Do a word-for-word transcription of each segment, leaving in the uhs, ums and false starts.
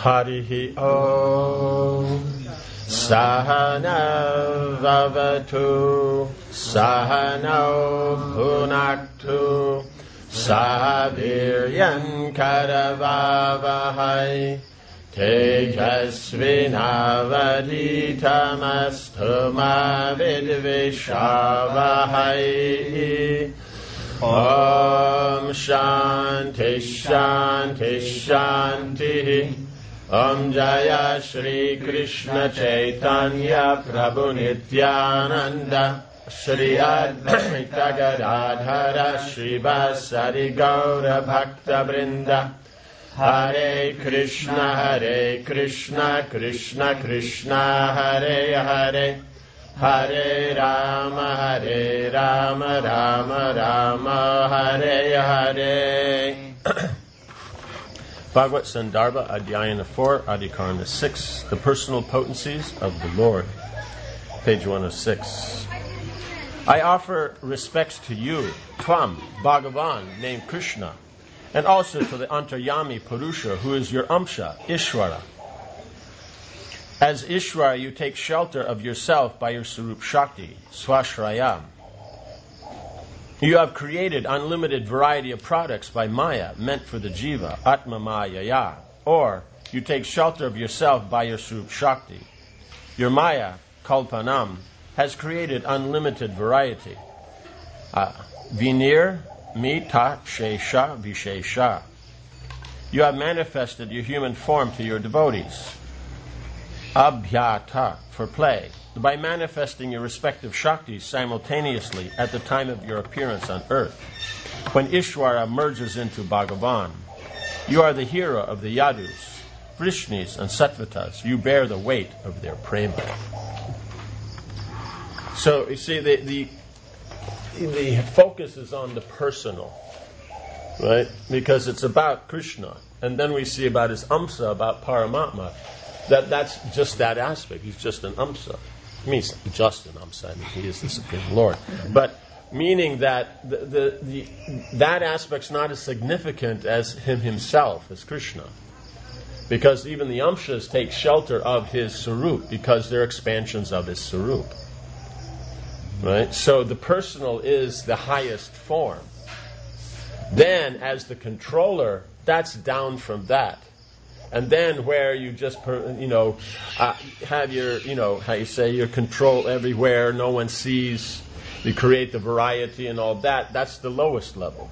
Harihi Om. Sahana Vavatu Sahano Bhunaktu Sahaviryan Karavavahai Tejasvinavaditamastu ma vidvishavahai. Om Shanti Shanti Shanti. Om Jaya Shri Krishna Chaitanya Prabhu Nityananda Shri Advaita Gadadhara Shri Vasari Gaura Bhakta Vrinda. Hare Krishna Hare Krishna Krishna Krishna Hare Hare Hare Rama Hare Rama Rama Rama Hare Hare. Bhagavad Sandarbha, Adhyayana four, Adhikarana six, The Personal Potencies of the Lord, page one oh six. I offer respects to you, Tvam, Bhagavan, named Krishna, and also to the Antaryami Purusha, who is your Amsha, Ishvara. As Ishvara, you take shelter of yourself by your Sarup Shakti, Swashrayam. You have created unlimited variety of products by Maya, meant for the Jiva, Atma Mayaya. Or, you take shelter of yourself by your Sarup Shakti. Your Maya, Kalpanam, has created unlimited variety. Uh, Vinir, Mita, Shesha, Vishesha. You have manifested your human form to your devotees. Abhyata, for play, by manifesting your respective Shaktis simultaneously at the time of your appearance on earth. When Ishvara merges into Bhagavan, you are the hero of the Yadus, Vrishnis, and Sattvatas. You bear the weight of their prema. So, you see, the, the, the focus is on the personal, right? Because it's about Krishna. And then we see about his Amsa, about Paramatma. That that's just that aspect. He's just an Amsa. I mean, he's just an Amsa. I mean, he is the Supreme Lord. But meaning that the, the, the that aspect's not as significant as him himself, as Krishna. Because even the Amshas take shelter of his Sarup, because they're expansions of his Sarup. Right? So the personal is the highest form. Then, as the controller, that's down from that. And then where you just, you know, uh, have your, you know, how you say, your control everywhere, no one sees, you create the variety and all that, that's the lowest level.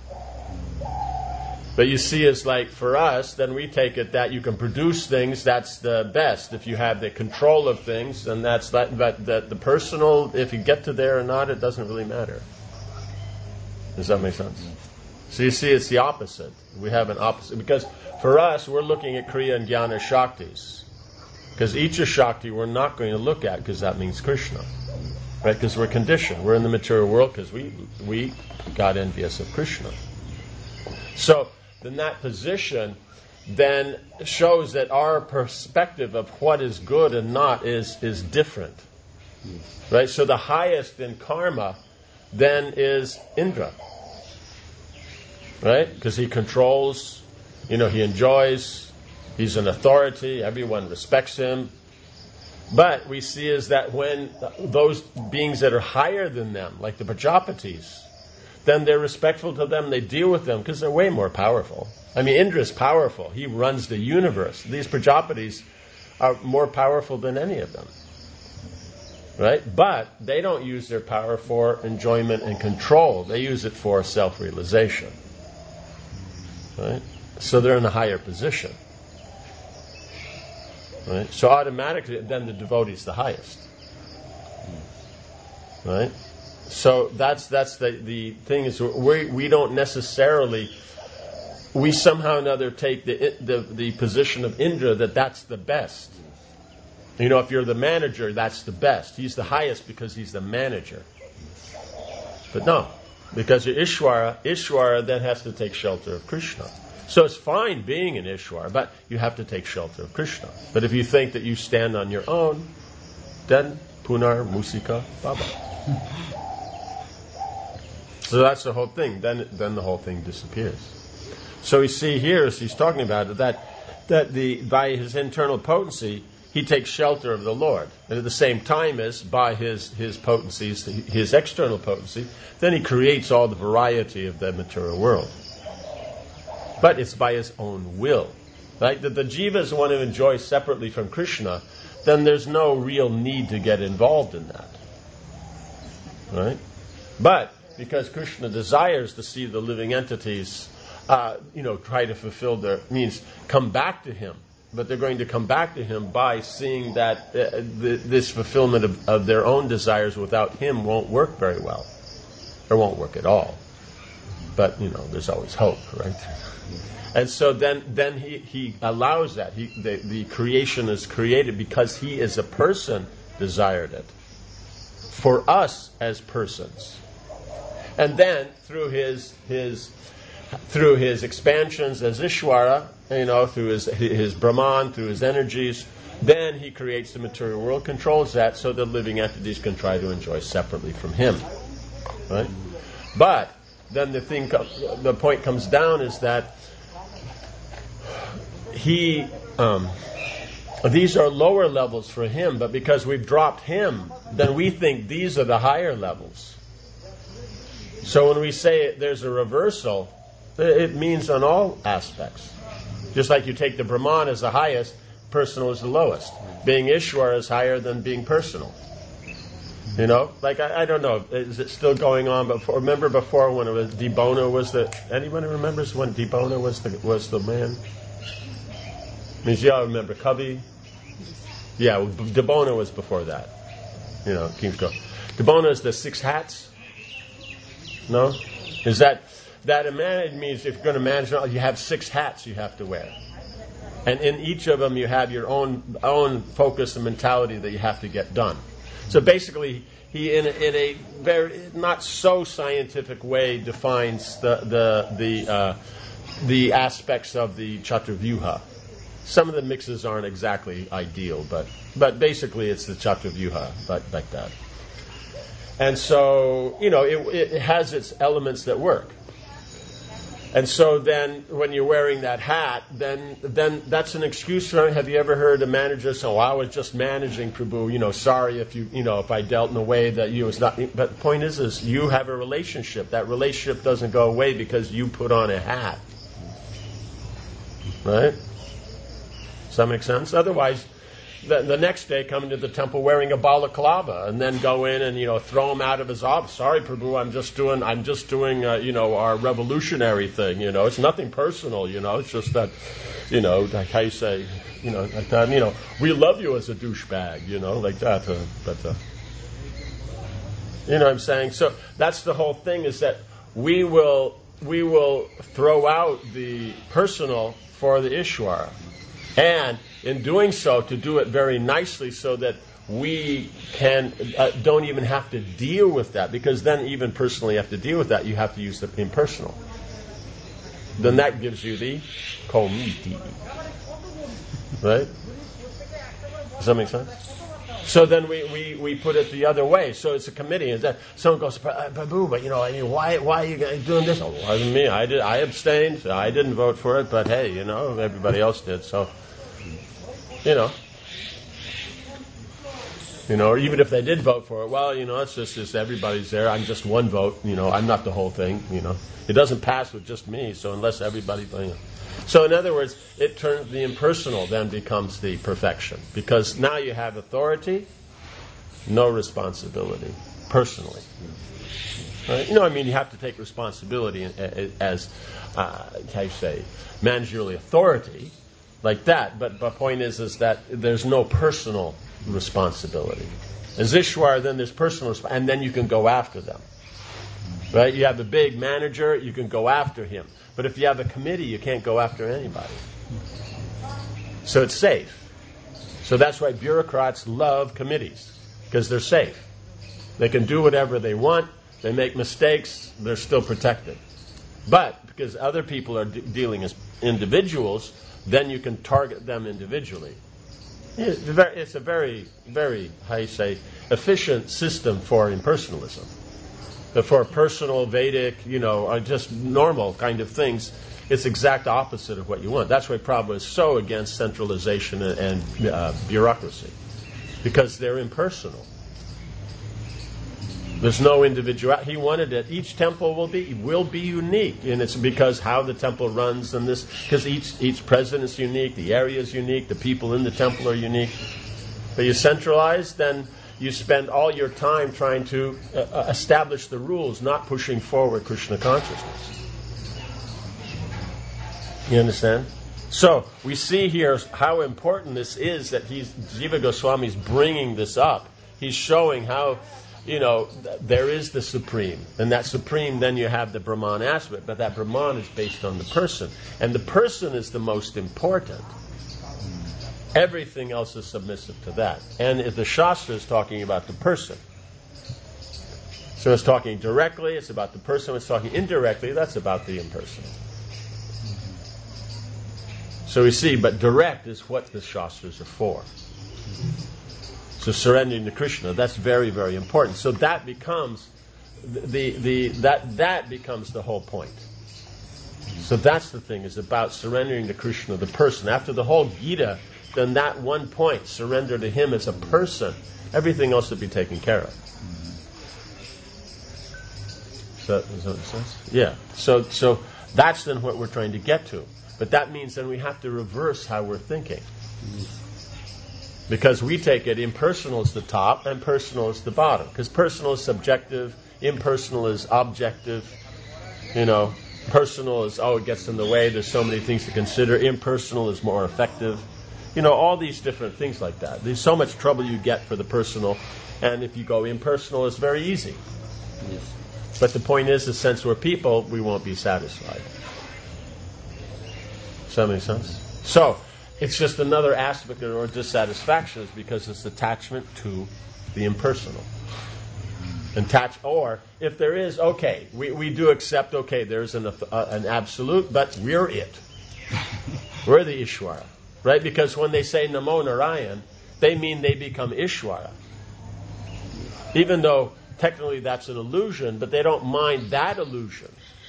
But you see, it's like for us, then we take it that you can produce things, that's the best. If you have the control of things, then that's that, but the, the personal, if you get to there or not, it doesn't really matter. Does that make sense? So you see, it's the opposite. We have an opposite. Because for us, we're looking at Kriya and Jnana Shaktis. Because each of Shakti we're not going to look at, because that means Krishna. Right? Because we're conditioned. We're in the material world because we, we got envious of Krishna. So, then that position then shows that our perspective of what is good and not is, is different. Right? So the highest in karma then is Indra. Right? Because he controls, you know, he enjoys, he's an authority, everyone respects him. But we see is that when those beings that are higher than them, like the Prajapatis, then they're respectful to them, they deal with them because they're way more powerful. I mean, Indra is powerful. He runs the universe. These Prajapatis are more powerful than any of them. Right? But they don't use their power for enjoyment and control. They use it for self-realization. Right? So they're in a higher position. Right? So automatically, then the devotee is the highest. Right? So that's that's the, the thing is we we don't necessarily, we somehow or another take the, the the position of Indra that that's the best. You know, if you're the manager, that's the best. He's the highest because he's the manager. But no, because you're Ishvara, Ishvara then has to take shelter of Krishna. So it's fine being an Ishvara, but you have to take shelter of Krishna. But if you think that you stand on your own, then Punar Musika Baba. So that's the whole thing. Then, then the whole thing disappears. So we see here, as he's talking about it, that that the by his internal potency, he takes shelter of the Lord. And at the same time as by his, his potencies, his external potency, then he creates all the variety of the material world. But it's by his own will. Right? That the jivas want to enjoy separately from Krishna, then there's no real need to get involved in that. Right? But because Krishna desires to see the living entities, uh, you know, try to fulfill their means, come back to him. But they're going to come back to him by seeing that uh, the, this fulfillment of, of their own desires without him won't work very well, or won't work at all. But you know, there's always hope, right? And so then, then he, he allows that. He, the, the creation is created because he as a person desired it. For us as persons. And then through his his through his expansions as Ishvara, you know, through his his Brahman, through his energies, then he creates the material world, controls that so that living entities can try to enjoy separately from him. Right? But then the thing the point comes down is that he um, these are lower levels for him, but because we've dropped him, then we think these are the higher levels. So when we say there's a reversal, it means on all aspects. Just like you take the Brahman as the highest, personal is the lowest. Being Ishwar is higher than being personal. You know, like I, I don't know, is it still going on? Before, remember before when it was Dibona was the? Anyone remembers when Dibona was the was the man? Means y'all remember Kavi? Yeah, well, Dibona was before that. You know, King's Grove. Dibona is the six hats. No, is that that a man means if you're going to manage, you have six hats you have to wear, and in each of them you have your own own focus and mentality that you have to get done. So basically, he in a, in a very not so scientific way defines the the the uh, the aspects of the Chaturvyuha. Some of the mixes aren't exactly ideal, but but basically it's the Chaturvyuha, like, like that. And so, you know, it, it has its elements that work. And so then when you're wearing that hat, then then that's an excuse for, have you ever heard a manager say, oh, I was just managing, Prabhu, you know, sorry if you, you know, if I dealt in a way that you was not, but the point is, is you have a relationship. That relationship doesn't go away because you put on a hat. Right? Does that make sense? Otherwise, the, the next day come into the temple wearing a balaclava and then go in and, you know, throw him out of his office. Sorry, Prabhu, I'm just doing, I'm just doing, uh, you know, our revolutionary thing. You know, it's nothing personal. You know, it's just that, you know, like how you say, you know, like that. You know, we love you as a douchebag. You know, like that. Uh, but uh, you know what I'm saying? So that's the whole thing. Is that we will we will throw out the personal for the Ishwara. And in doing so, to do it very nicely so that we can uh, don't even have to deal with that, because then even personally you have to deal with that, you have to use the impersonal. Then that gives you the komiti. Right? Does that make sense? So then we, we, we put it the other way. So it's a committee, and that someone goes, Prabhu, but you know, I mean, why why are you guys doing this? Oh, it wasn't me. I did. I abstained. I didn't vote for it, but hey, you know, everybody else did. So, you know, you know, or even if they did vote for it, well, you know, it's just, just everybody's there. I'm just one vote. You know, I'm not the whole thing. You know, it doesn't pass with just me. So unless everybody, you know. So in other words, it turns the impersonal then becomes the perfection, because now you have authority, no responsibility personally. Right? You know, I mean, you have to take responsibility as, uh, how you say, managerial authority, like that. But the point is, is that there's no personal responsibility. As Ishwar, then there's personal, and then you can go after them. Right? You have a big manager, you can go after him. But if you have a committee, you can't go after anybody. So it's safe. So that's why bureaucrats love committees, because they're safe. They can do whatever they want. They make mistakes. They're still protected. But because other people are de- dealing as individuals, then you can target them individually. It's a very, it's a very, very, how you say, efficient system for impersonalism. For personal, Vedic, you know, are just normal kind of things, it's exact opposite of what you want. That's why Prabhupada is so against centralization and, and uh, bureaucracy, because they're impersonal. There's no individual. He wanted that each temple will be will be unique, and it's because how the temple runs and this, because each each president is unique, the area is unique, the people in the temple are unique. But you centralize, then you spend all your time trying to uh, establish the rules, not pushing forward Krishna consciousness. You understand? So we see here how important this is that he's Jiva Goswami is bringing this up. He's showing how, you know, there is the Supreme. And that Supreme, then you have the Brahman aspect. But that Brahman is based on the person. And the person is the most important. Everything else is submissive to that. And if the Shastra is talking about the person. So it's talking directly, it's about the person. It's talking indirectly, that's about the impersonal. So we see, but direct is what the Shastras are for. So surrendering to Krishna, that's very, very important. So that becomes the the that that becomes the whole point. So that's the thing, is about surrendering to Krishna, the person. After the whole Gita, then that one point, surrender to him as a person, everything else will be taken care of. So, is that what it says? Yeah. So so that's then what we're trying to get to. But that means then we have to reverse how we're thinking. Because we take it impersonal is the top and personal is the bottom. Because personal is subjective, impersonal is objective. You know, personal is, oh, it gets in the way, there's so many things to consider. Impersonal is more effective. You know, all these different things like that. There's so much trouble you get for the personal. And if you go impersonal, it's very easy. Yes. But the point is, the sense we're people, we won't be satisfied. Does that make sense? So, it's just another aspect of our dissatisfaction is because it's attachment to the impersonal. Attach, or if there is, okay, we, we do accept, okay, there's an, uh, an absolute, but we're it. We're the Ishwara. Right? Because when they say Namo Narayan, they mean they become Ishwara. Even though technically that's an illusion, but they don't mind that illusion.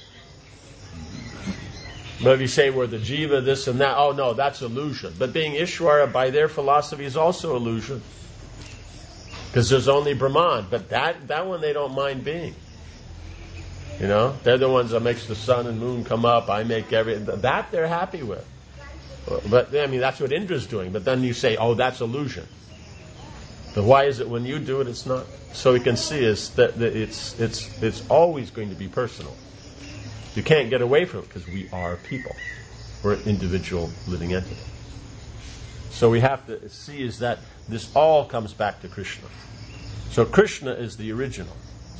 But if you say we're the Jiva, this and that, oh no, that's illusion. But being Ishwara by their philosophy is also illusion. Because there's only Brahman. But that, that one they don't mind being. You know? They're the ones that makes the sun and moon come up. I make everything. That they're happy with. But, I mean, that's what Indra's doing. But then you say, oh, that's illusion. But why is it when you do it, it's not? So we can see is that, that it's, it's, it's always going to be personal. You can't get away from it because we are people. We're an individual living entity. So we have to see is that this all comes back to Krishna. So Krishna is the original.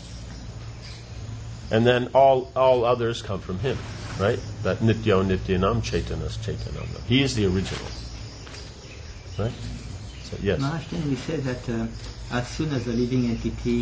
And then all, all others come from him. Right? That Nityo Nityanam Chaitanas Chaitanam. He is the original. Right? So, yes. Maharaj, can we say that uh, as soon as a living entity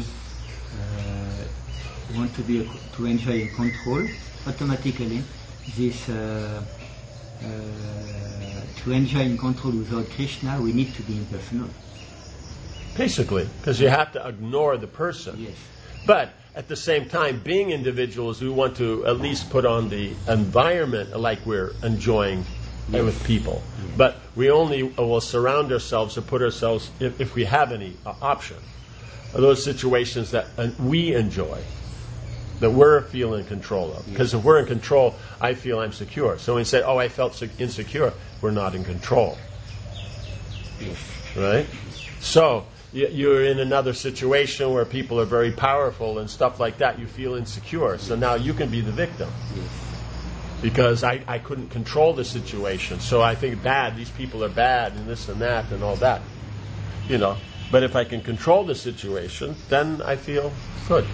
uh, want to be a, to enjoy in control, automatically this uh, uh, to enjoy in control without Krishna, we need to be impersonal. Basically, because you have to ignore the person. Yes. But at the same time, being individuals, we want to at least put on the environment like we're enjoying yes. with people. Yes. But we only will surround ourselves or put ourselves, if, if we have any uh, option, are those situations that uh, we enjoy, that we're feeling in control of. Because yes. if we're in control, I feel I'm secure. So when we say, oh, I felt insecure, we're not in control. Yes. Right? So you're in another situation where people are very powerful and stuff like that. You feel insecure. So now you can be the victim. Yes. Because I, I couldn't control the situation. So I think bad, these people are bad and this and that and all that. You know. But if I can control the situation, then I feel good.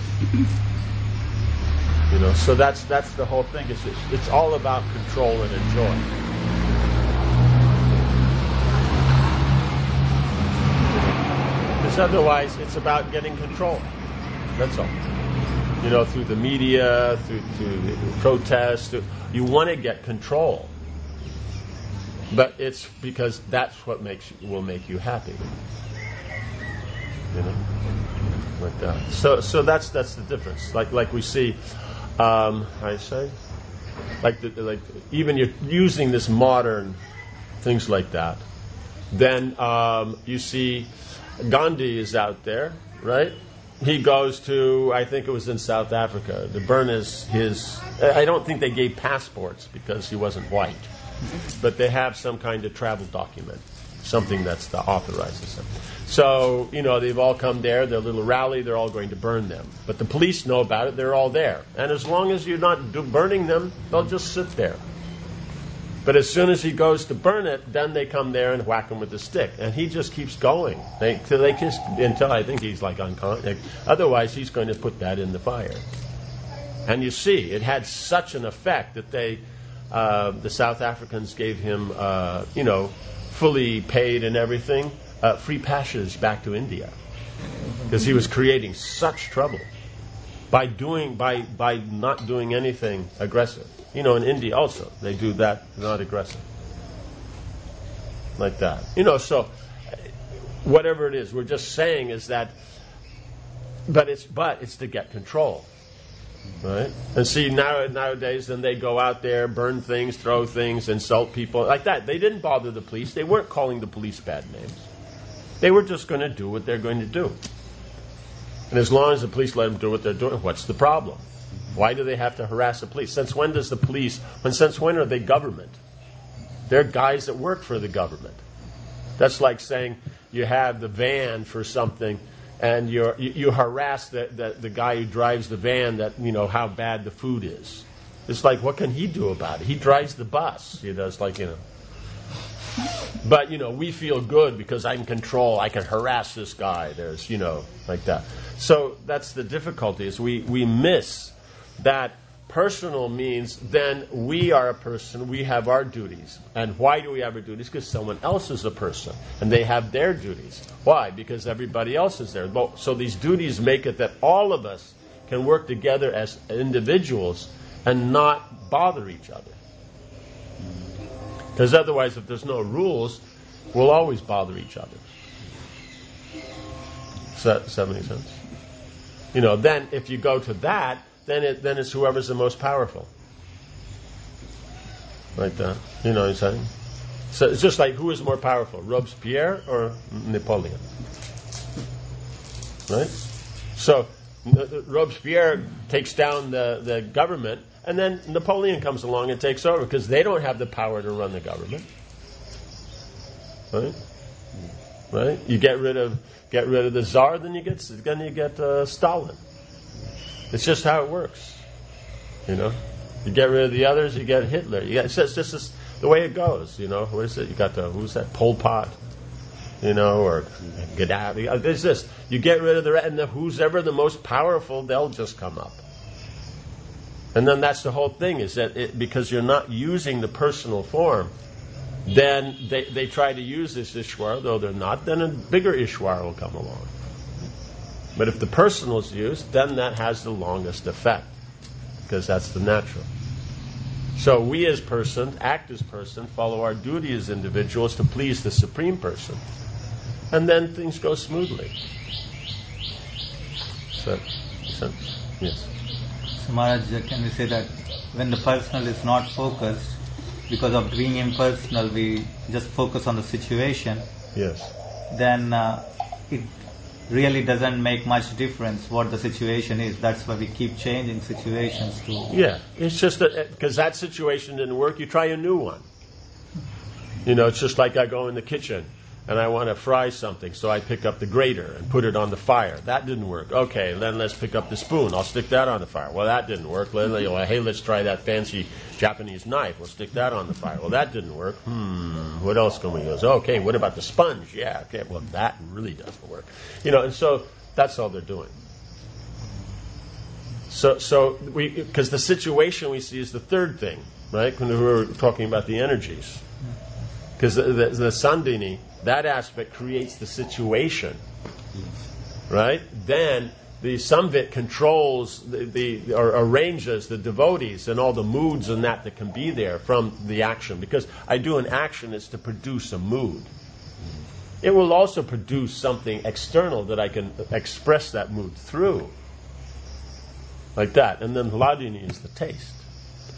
You know. So that's that's the whole thing. It's, it's all about control and enjoy. Otherwise, it's about getting control. That's all. You know, through the media, through, through the protests, through, you want to get control. But it's because that's what makes you, will make you happy. You know, like that. So, so that's that's the difference. Like like we see, um, I say, like the, like even you're using this modern things like that, then um, you see Gandhi is out there, right? He goes to, I think it was in South Africa, to burn his, his I don't think they gave passports because he wasn't white, but they have some kind of travel document, something that's that authorizes them. So, you know, they've all come there, their little rally, they're all going to burn them. But the police know about it, they're all there. And as long as you're not do burning them, they'll just sit there. But as soon as he goes to burn it, then they come there and whack him with a stick. And he just keeps going. They, till they just, until I think he's like unconscious. Otherwise, he's going to put that in the fire. And you see, it had such an effect that they, uh, the South Africans gave him, uh, you know, fully paid and everything, uh, free passage back to India. Because he was creating such trouble by doing, by, by not doing anything aggressive. You know, in India also, they do that, not aggressive. Like that. You know, so, whatever it is, we're just saying is that, but it's, but it's to get control. Right? And see, now, nowadays, then they go out there, burn things, throw things, insult people, like that. They didn't bother the police. They weren't calling the police bad names. They were just going to do what they're going to do. And as long as the police let them do what they're doing, what's the problem? Why do they have to harass the police? Since when does the police, when, since when are they government? They're guys that work for the government. That's like saying you have the van for something and you're, you, you harass the, the, the guy who drives the van that, you know, how bad the food is. It's like, what can he do about it? He drives the bus. You know, it's like, you know. But, you know, we feel good because I can control, I can harass this guy. There's, you know, like that. So that's the difficulty is we, we miss that personal means then we are a person, we have our duties. And why do we have our duties? Because someone else is a person, and they have their duties. Why? Because everybody else is there. So these duties make it that all of us can work together as individuals and not bother each other. Because otherwise, if there's no rules, we'll always bother each other. Does that, does that make sense? You know, then if you go to that, then it then it's whoever's the most powerful. Like that. You know what I'm saying? So it's just like, who is more powerful, Robespierre or Napoleon? Right? So Robespierre takes down the, the government, and then Napoleon comes along and takes over, because they don't have the power to run the government. Right? Right? You get rid of get rid of the Tsar, then you get then you get uh, Stalin. It's just how it works, you know. You get rid of the others, you get Hitler. You get, it's just, just this, the way it goes, you know. What is it? You got the who's that? Pol Pot, you know, or Gaddafi. There's this. You get rid of the and the, who's ever the most powerful, they'll just come up. And then that's the whole thing, is that it, because you're not using the personal form, then they they try to use this Ishwar, though they're not. Then a bigger Ishwar will come along. But if the personal is used, then that has the longest effect, because that's the natural. So we as person, act as person, follow our duty as individuals to please the Supreme Person. And then things go smoothly. So, so yes. So Maharaj, can we say that when the personal is not focused, because of being impersonal, we just focus on the situation, yes, then uh, it really doesn't make much difference what the situation is. That's why we keep changing situations to... Yeah, it's just that, because that situation didn't work, you try a new one. You know, it's just like I go in the kitchen and I want to fry something, so I pick up the grater and put it on the fire. That didn't work. Okay, then let's pick up the spoon. I'll stick that on the fire. Well, that didn't work. Hey, let's try that fancy Japanese knife. We'll stick that on the fire. Well, that didn't work. Hmm, what else can we use? Okay, what about the sponge? Yeah, okay, well, that really doesn't work. You know, and so that's all they're doing. So, so we, because the situation we see is the third thing, right? When we were talking about the energies. Because the, the, the Sandhini, that aspect creates the situation, right? Then the Samvit controls the, the or arranges the devotees and all the moods and that that can be there from the action. Because I do an action is to produce a mood. It will also produce something external that I can express that mood through, like that. And then Hladini is the taste.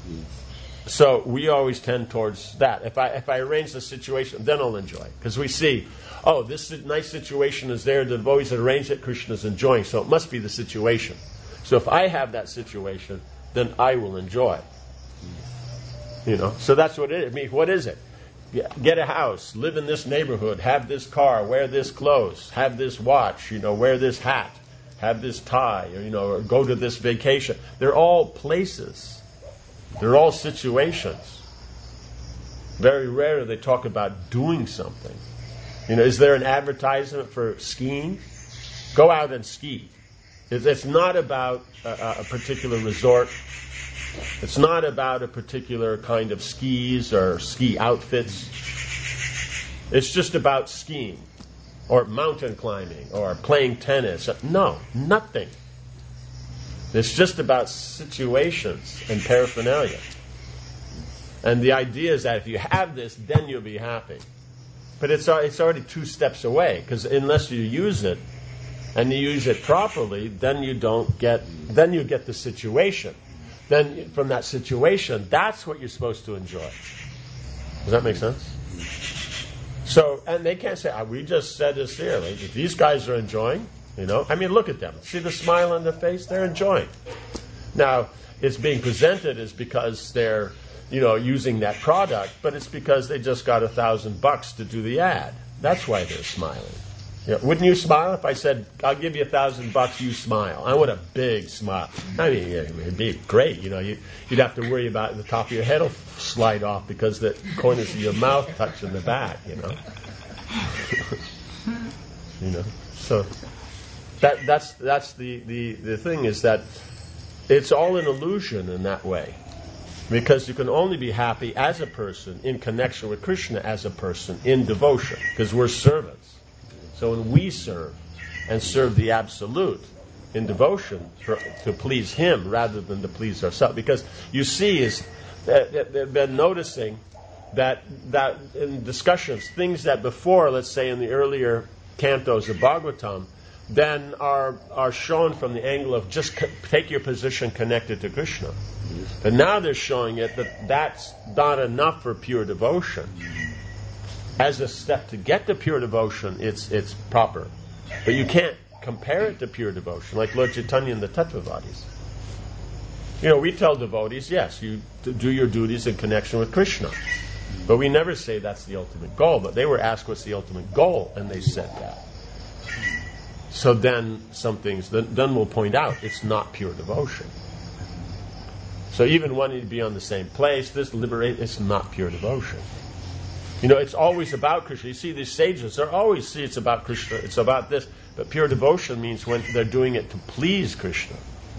So we always tend towards that. If I if I arrange the situation, then I'll enjoy. Because we see, oh, this nice situation is there. The devotees that arranged it, Krishna's enjoying. So it must be the situation. So if I have that situation, then I will enjoy. You know. So that's what it is. I mean, what is it? Get a house, live in this neighborhood, have this car, wear this clothes, have this watch, you know, wear this hat, have this tie, or, you know, or go to this vacation. They're all places. They're all situations. Very rare they talk about doing something. You know, is there an advertisement for skiing? Go out and ski. It's, it's not about a, a particular resort. It's not about a particular kind of skis or ski outfits. It's just about skiing or mountain climbing or playing tennis. No, nothing. It's just about situations and paraphernalia. And the idea is that if you have this, then you'll be happy. But it's it's already two steps away, because unless you use it and you use it properly, then you don't get then you get the situation. Then from that situation, that's what you're supposed to enjoy. Does that make sense? So, and they can't say, oh, we just said this here. Like, if these guys are enjoying, you know, I mean, look at them. See the smile on their face? They're enjoying. Now, it's being presented as because they're, you know, using that product, but it's because they just got a thousand bucks to do the ad. That's why they're smiling. You know, wouldn't you smile if I said, I'll give you a thousand bucks, you smile? I want a big smile. I mean, it'd be great. You know, you, you'd have to worry about the top of your head will slide off because the corners of your mouth touch in the back, you know. You know, so that that's that's the, the, the thing is that it's all an illusion in that way. Because you can only be happy as a person in connection with Krishna as a person in devotion, because we're servants. So when we serve and serve the Absolute in devotion for, to please Him rather than to please ourselves, because you see, is that they've been noticing that that in discussions, things that before, let's say in the earlier cantos of Bhagavatam, then are are shown from the angle of just co- take your position connected to Krishna. And now they're showing it that that's not enough for pure devotion. As a step to get to pure devotion, it's it's proper. But you can't compare it to pure devotion, like Lord Chaitanya and the Tattvavadis. You know, we tell devotees, yes, you do your duties in connection with Krishna. But we never say that's the ultimate goal. But they were asked what's the ultimate goal, and they said that. So then some things, then, then we'll point out it's not pure devotion. So even wanting to be on the same place, this liberate, it's not pure devotion. You know, it's always about Krishna. You see these sages, they always see it's about Krishna, it's about this. But pure devotion means when they're doing it to please Krishna.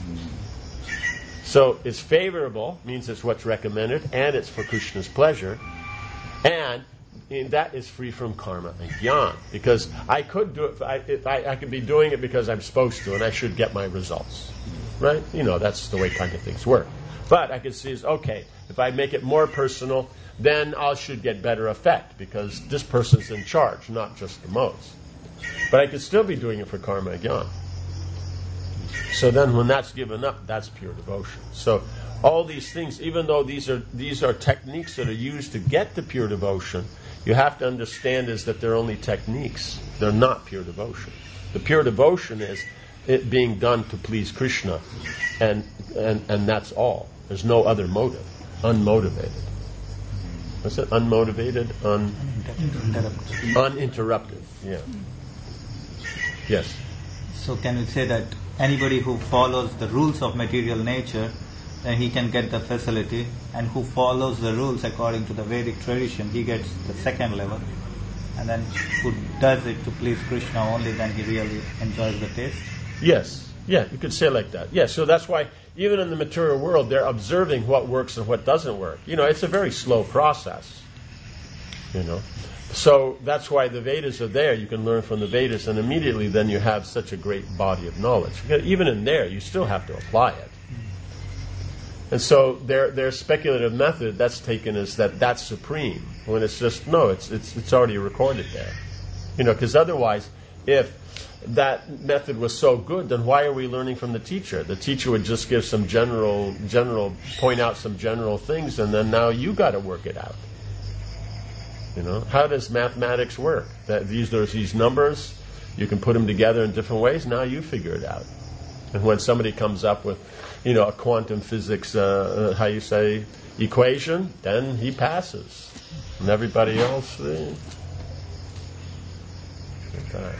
So it's favorable, means it's what's recommended, and it's for Krishna's pleasure. And And that is free from karma and jnana, because I could do it. I, if I, I could be doing it because I'm supposed to, and I should get my results, right? You know, that's the way kind of things work. But I could see is okay. If I make it more personal, then I should get better effect because this person's in charge, not just the modes. But I could still be doing it for karma and jnana. So then, when that's given up, that's pure devotion. So all these things, even though these are these are techniques that are used to get to pure devotion, you have to understand is that they're only techniques. They're not pure devotion. The pure devotion is it being done to please Krishna, and and, and that's all. There's no other motive. Unmotivated. What's it? Unmotivated? Un- Uninterrupted. Uninterrupted. Yeah. Yes. So can we say that anybody who follows the rules of material nature, then he can get the facility, and who follows the rules according to the Vedic tradition, he gets the second level, and then who does it to please Krishna only, then he really enjoys the taste? Yes. Yeah, you could say it like that. Yeah, so that's why even in the material world, they're observing what works and what doesn't work. You know, it's a very slow process. You know. So that's why the Vedas are there. You can learn from the Vedas, and immediately then you have such a great body of knowledge. Even in there, you still have to apply it. And so their their speculative method that's taken is that that's supreme. When it's just no, it's it's it's already recorded there. You know, because otherwise, if that method was so good, then why are we learning from the teacher? The teacher would just give some general, general, point out some general things, and then now you got to work it out. You know, how does mathematics work? That these there's these numbers, you can put them together in different ways. Now you figure it out. And when somebody comes up with, you know, a quantum physics, uh, uh, how you say, equation, then he passes, and everybody else. Uh, okay.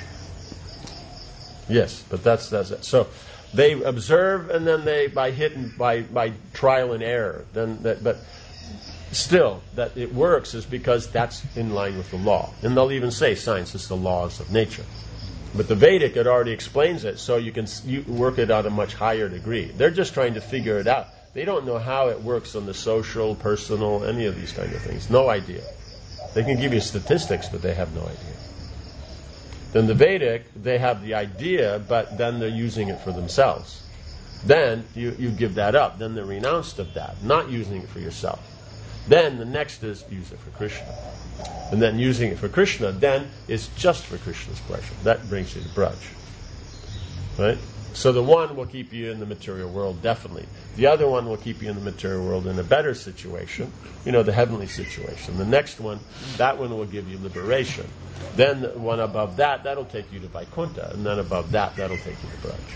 Yes, but that's that's it. So they observe, and then they by hit and by by trial and error. Then that, but still, that it works is because that's in line with the law. And they'll even say science is the laws of nature. But the Vedic, it already explains it, so you can you work it at a much higher degree. They're just trying to figure it out. They don't know how it works on the social, personal, any of these kind of things. No idea. They can give you statistics, but they have no idea. Then the Vedic, they have the idea, but then they're using it for themselves. Then you, you give that up. Then they're renounced of that, not using it for yourself. Then the next is use it for Krishna. And then using it for Krishna then is just for Krishna's pleasure. That brings you to Braj. Right? So the one will keep you in the material world, definitely. The other one will keep you in the material world in a better situation, you know, the heavenly situation. The next one, that one will give you liberation. Then the one above that, that'll take you to Vaikuntha. And then above that, that'll take you to Braj.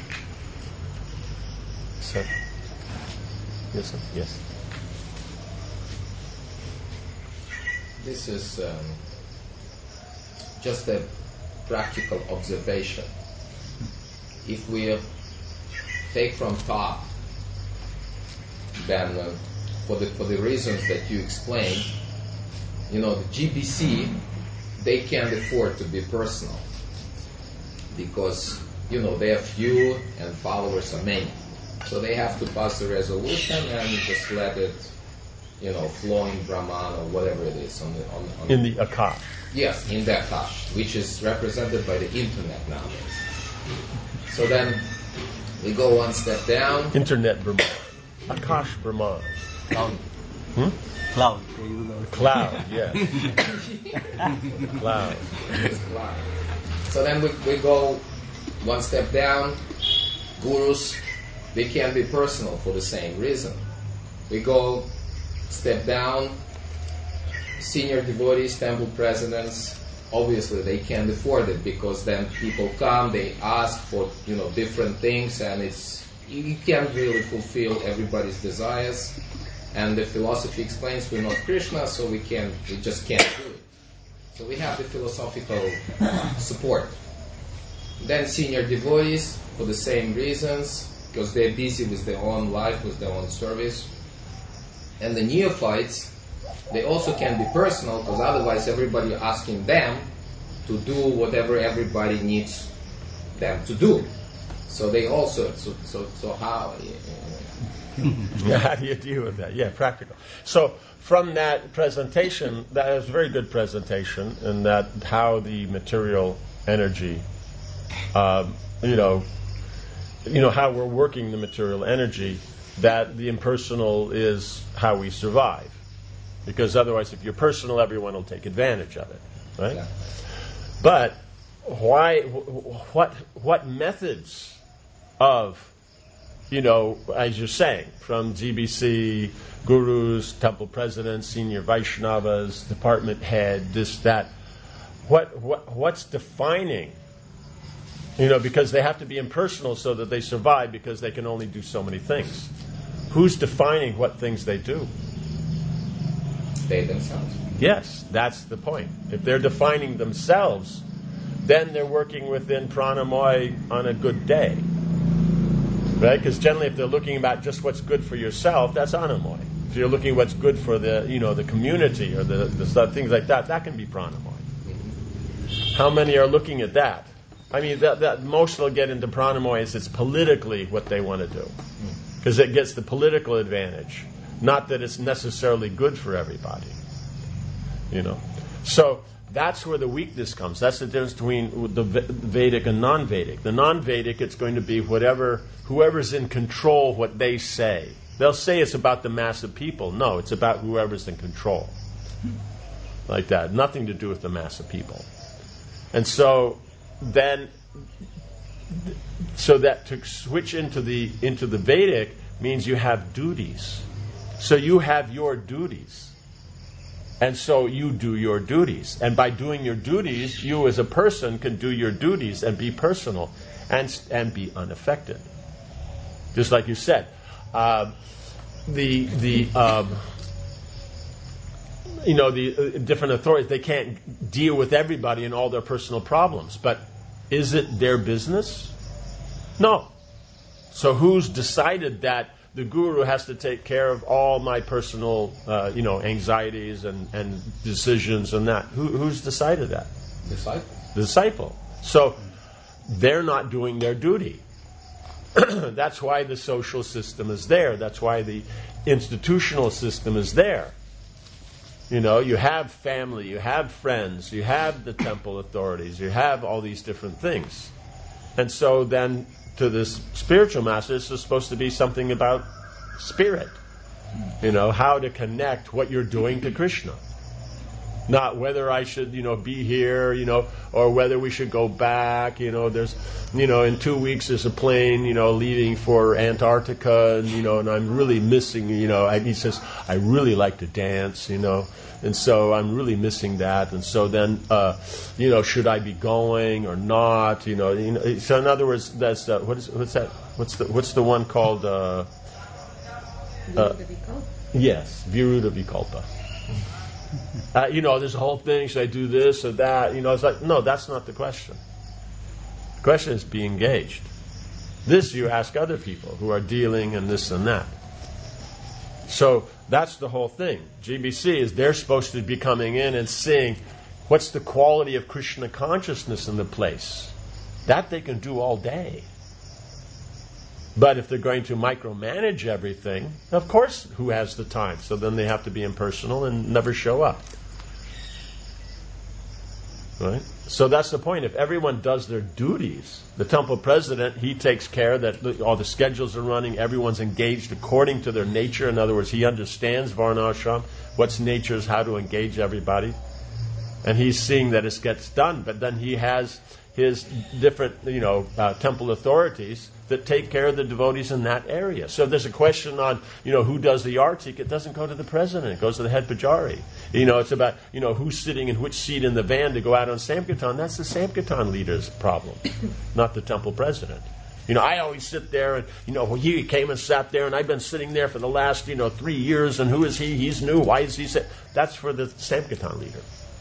So, yes, sir? Yes. This is um, just a practical observation. If we take from top, then uh, for the for the reasons that you explained, you know, the G B C, they can't afford to be personal because, you know, they are few and followers are many. So they have to pass a resolution and just let it, you know, flow in Brahman or whatever it is on the on, on in the Akash. Yes, in the Akash, which is represented by the internet nowadays. So then we go one step down. Internet Brahman. Akash Brahman. Cloud. Hmm? Cloud. Cloud, yes. Cloud. Cloud. So then we, we go one step down. Gurus, they can be personal for the same reason. We go step down. Senior devotees, temple presidents, obviously they can't afford it because then people come, they ask for, you know, different things, and it's you can't really fulfill everybody's desires. And the philosophy explains we're not Krishna, so we can we just can't do it. So we have the philosophical support. Then senior devotees for the same reasons, because they're busy with their own life, with their own service. And the neophytes, they also can be personal, because otherwise everybody asking them to do whatever everybody needs them to do. So they also, so so, so how? Yeah, how do you deal with that? Yeah, practical. So from that presentation, that was a very good presentation, and that how the material energy, um, you know, you know how we're working the material energy, that the impersonal is how we survive. Because otherwise, if you're personal, everyone will take advantage of it, right? Yeah. But why? What? What methods of, you know, as you're saying, from G B C, gurus, temple presidents, senior Vaishnavas, department head, this, that. What? What? What's defining? You know, because they have to be impersonal so that they survive, because they can only do so many things. Who's defining what things they do? They themselves. Yes, that's the point. If they're defining themselves, then they're working within pranamoy on a good day. Right? Because generally if they're looking about just what's good for yourself, that's anamoy. If you're looking what's good for the, you know, the community or the, the stuff, things like that, that can be pranamoy. How many are looking at that? I mean, that, that most will get into pranamoy is it's politically what they want to do. Because it gets the political advantage. Not that it's necessarily good for everybody. You know. So that's where the weakness comes. That's the difference between the Vedic and non-Vedic. The non-Vedic, it's going to be whatever, whoever's in control, what they say. They'll say it's about the mass of people. No, it's about whoever's in control. Like that. Nothing to do with the mass of people. And so then, so that to switch into the into the Vedic means you have duties. So you have your duties. And so you do your duties. And by doing your duties, you as a person can do your duties and be personal and and be unaffected. Just like you said. Uh, the the um, you know the uh, different authorities, they can't deal with everybody and all their personal problems. But is it their business? No. So who's decided that the guru has to take care of all my personal, uh, you know, anxieties and, and decisions and that? Who, who's decided that? Disciple. The disciple. So they're not doing their duty. That's why the social system is there. That's why the institutional system is there. You know, you have family, you have friends, you have the temple authorities, you have all these different things. And so then to this spiritual master, it's supposed to be something about spirit. You know, how to connect what you're doing to Krishna. Not whether I should, you know, be here, you know, or whether we should go back. You know, there's, you know, in two weeks there's a plane, you know, leaving for Antarctica, and, you know, and I'm really missing, you know, I, he says, I really like to dance, you know, and so I'm really missing that. And so then, uh, you know, should I be going or not? You know, you know so in other words, that's, uh, what is, what's that, what's the, what's the one called, uh, uh, yes, Viruddha Vikalpa. Uh, you know, there's a whole thing, should I do this or that? You know, it's like, no, that's not the question. The question is be engaged. This you ask other people who are dealing and this and that. So that's the whole thing. G B C is they're supposed to be coming in and seeing what's the quality of Krishna consciousness in the place. That they can do all day. But if they're going to micromanage everything, of course, who has the time? So then they have to be impersonal and never show up. Right? So that's the point. If everyone does their duties, the temple president, he takes care that all the schedules are running, everyone's engaged according to their nature. In other words, he understands Varna Ashram, what's nature's, how to engage everybody. And he's seeing that it gets done. But then he has his different, you know, uh, temple authorities that take care of the devotees in that area. So if there's a question on, you know, who does the artik, it doesn't go to the president, it goes to the head pujari. You know, it's about, you know, who's sitting in which seat in the van to go out on Sankirtan. That's the Sankirtan leader's problem, not the temple president. You know, I always sit there and, you know, well, he came and sat there and I've been sitting there for the last, you know, three years and who is he? He's new. Why is he sit? That's for the Sankirtan leader,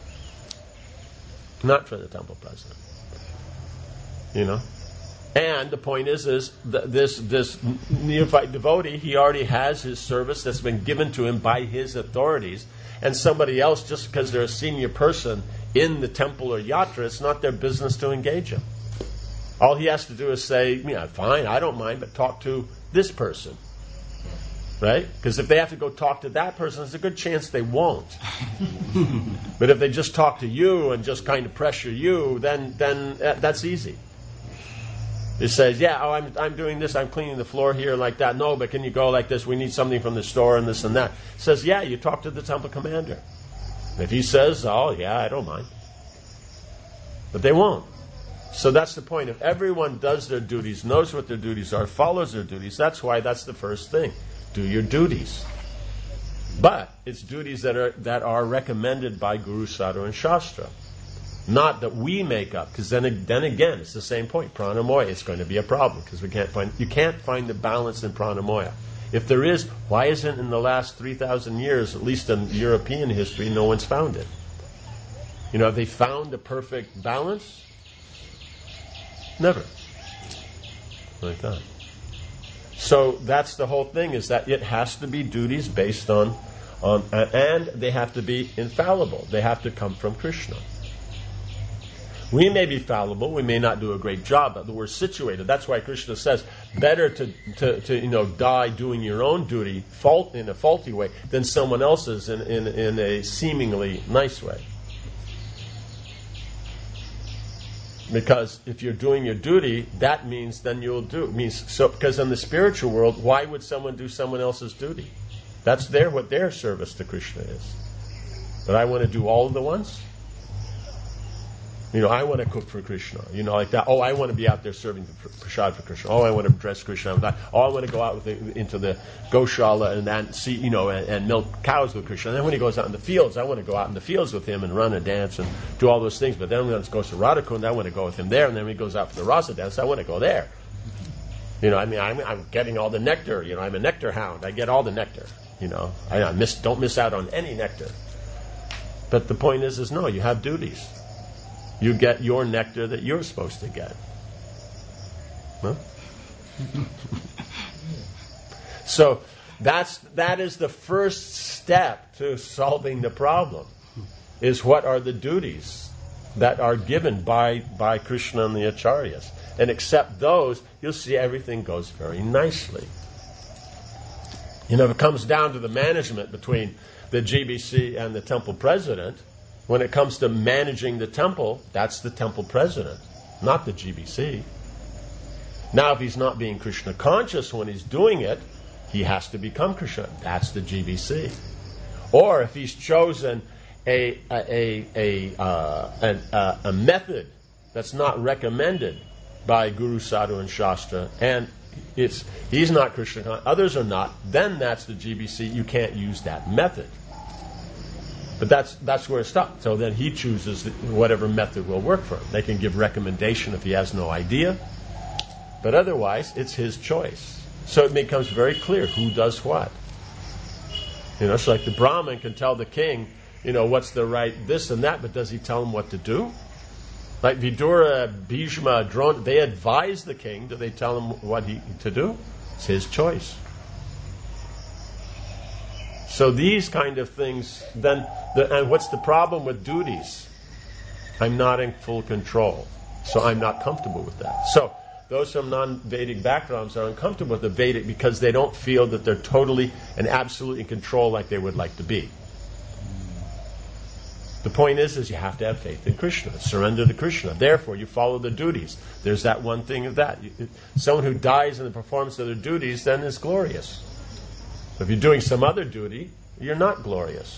not for the temple president. You know? And the point is, is that this this neophyte devotee, he already has his service that's been given to him by his authorities, and somebody else, just because they're a senior person in the temple or yatra, it's not their business to engage him. All he has to do is say, yeah, fine, I don't mind, but talk to this person. Right? Because if they have to go talk to that person, there's a good chance they won't. But if they just talk to you and just kind of pressure you, then then that's easy. It says, yeah, oh, I'm I'm doing this, I'm cleaning the floor here like that. No, but can you go like this? We need something from the store and this and that. It says, yeah, you talk to the temple commander. If he says, oh, yeah, I don't mind. But they won't. So that's the point. If everyone does their duties, knows what their duties are, follows their duties, that's why that's the first thing. Do your duties. But it's duties that are that are recommended by Guru, Sadhu, and Shastra. Not that we make up, because then, then again, it's the same point. Pranamoya is going to be a problem, because we can't find you can't find the balance in pranamoya. If there is, why isn't in the last three thousand years, at least in European history, no one's found it? You know, have they found the perfect balance? Never. Like that. So that's the whole thing, is that it has to be duties based on, on uh, and they have to be infallible. They have to come from Krishna. We may be fallible, we may not do a great job, but we're situated. That's why Krishna says, better to, to, to you know die doing your own duty fault in a faulty way than someone else's in, in, in a seemingly nice way. Because if you're doing your duty, that means then you'll do. It means so because in the spiritual world, why would someone do someone else's duty? That's their what their service to Krishna is. But I want to do all of the ones. You know, I want to cook for Krishna. You know, like that. Oh, I want to be out there serving the prasad for Krishna. Oh, I want to dress Krishna. Oh, I want to go out with the, into the Goshala and then see, you know, and, and milk cows with Krishna. And then when he goes out in the fields, I want to go out in the fields with him and run and dance and do all those things. But then when he goes to Radhakund, I want to go with him there. And then when he goes out for the rasa dance, I want to go there. You know, I mean, I'm, I'm getting all the nectar. You know, I'm a nectar hound. I get all the nectar. You know, I, I miss, don't miss out on any nectar. But the point is, is no, you have duties. You get your nectar that you're supposed to get. Huh? So that's that is the first step to solving the problem. Is what are the duties that are given by by Krishna and the acharyas, and accept those. You'll see everything goes very nicely. You know, if it comes down to the management between the G B C and the temple president. When it comes to managing the temple, that's the temple president, not the G B C. Now, if he's not being Krishna conscious when he's doing it, he has to become Krishna. That's the G B C. Or if he's chosen a a a a, uh, an, uh, a method that's not recommended by Guru, Sadhu, and Shastra, and it's he's not Krishna conscious, others are not, then that's the G B C. You can't use that method. But that's that's where it stops. So then he chooses whatever method will work for him. They can give recommendation if he has no idea. But otherwise, it's his choice. So it becomes very clear who does what. You know, it's like the Brahmin can tell the king, you know, what's the right this and that, but does he tell him what to do? Like Vidura, Bhishma, Drona, they advise the king. Do they tell him what he to do? It's his choice. So these kind of things, then, the, and what's the problem with duties? I'm not in full control, so I'm not comfortable with that. So those from non-Vedic backgrounds are uncomfortable with the Vedic because they don't feel that they're totally and absolutely in control like they would like to be. The point is, is you have to have faith in Krishna, surrender to Krishna. Therefore, you follow the duties. There's that one thing of that. You, someone who dies in the performance of their duties then is glorious. If you're doing some other duty, you're not glorious.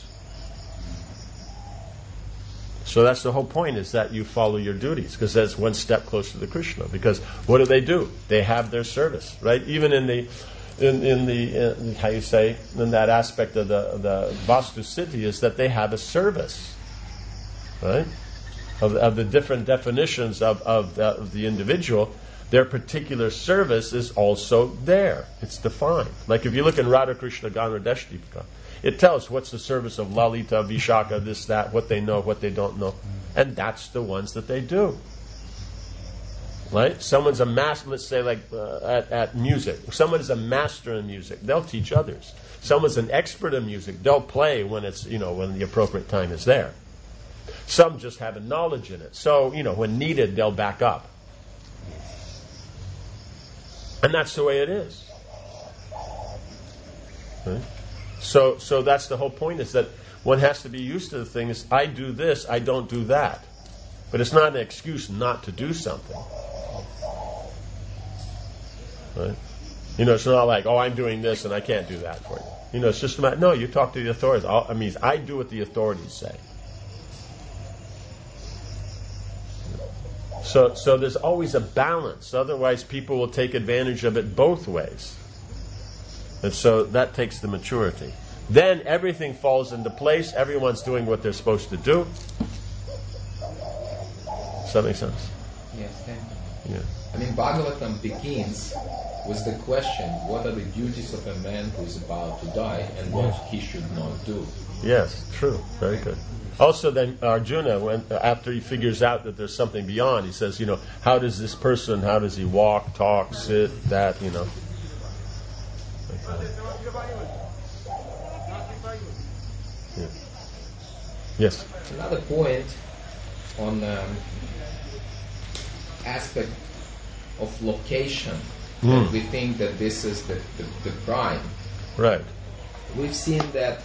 So that's the whole point, is that you follow your duties, because that's one step closer to Krishna. Because what do they do? They have their service, right? Even in the, in, in the in, how you say, in that aspect of the the Vastu Siddhi, is that they have a service, right? Of, of the different definitions of of the, of the individual. Their particular service is also there. It's defined. Like if you look in Radha Krishna Ganardeshdipika, it tells what's the service of Lalita, Vishaka, this, that, what they know, what they don't know. And that's the ones that they do. Right? Someone's a master, let's say like uh, at, at music. Someone's a master in music. They'll teach others. Someone's an expert in music. They'll play when it's, you know, when the appropriate time is there. Some just have a knowledge in it. So, you know, when needed, they'll back up. And that's the way it is. Right? So so that's the whole point, is that one has to be used to the thing is, I do this, I don't do that. But it's not an excuse not to do something. Right? You know, it's not like, oh, I'm doing this and I can't do that for you. You know, it's just a matter, no, you talk to the authorities. I mean, I do what the authorities say. So, so there's always a balance. Otherwise, people will take advantage of it both ways. And so that takes the maturity. Then everything falls into place. Everyone's doing what they're supposed to do. Does that make sense? Yes, thank you. Yeah. I mean, Bhagavatam begins with the question, what are the duties of a man who is about to die and what he should not do? Yes, true. Very good. Also, then Arjuna, when after he figures out that there's something beyond, he says, you know, how does this person, how does he walk, talk, sit, that, you know. Yeah. Yes. Another point on um, aspect of location, Mm. that we think that this is the, the, the prime. Right. We've seen that,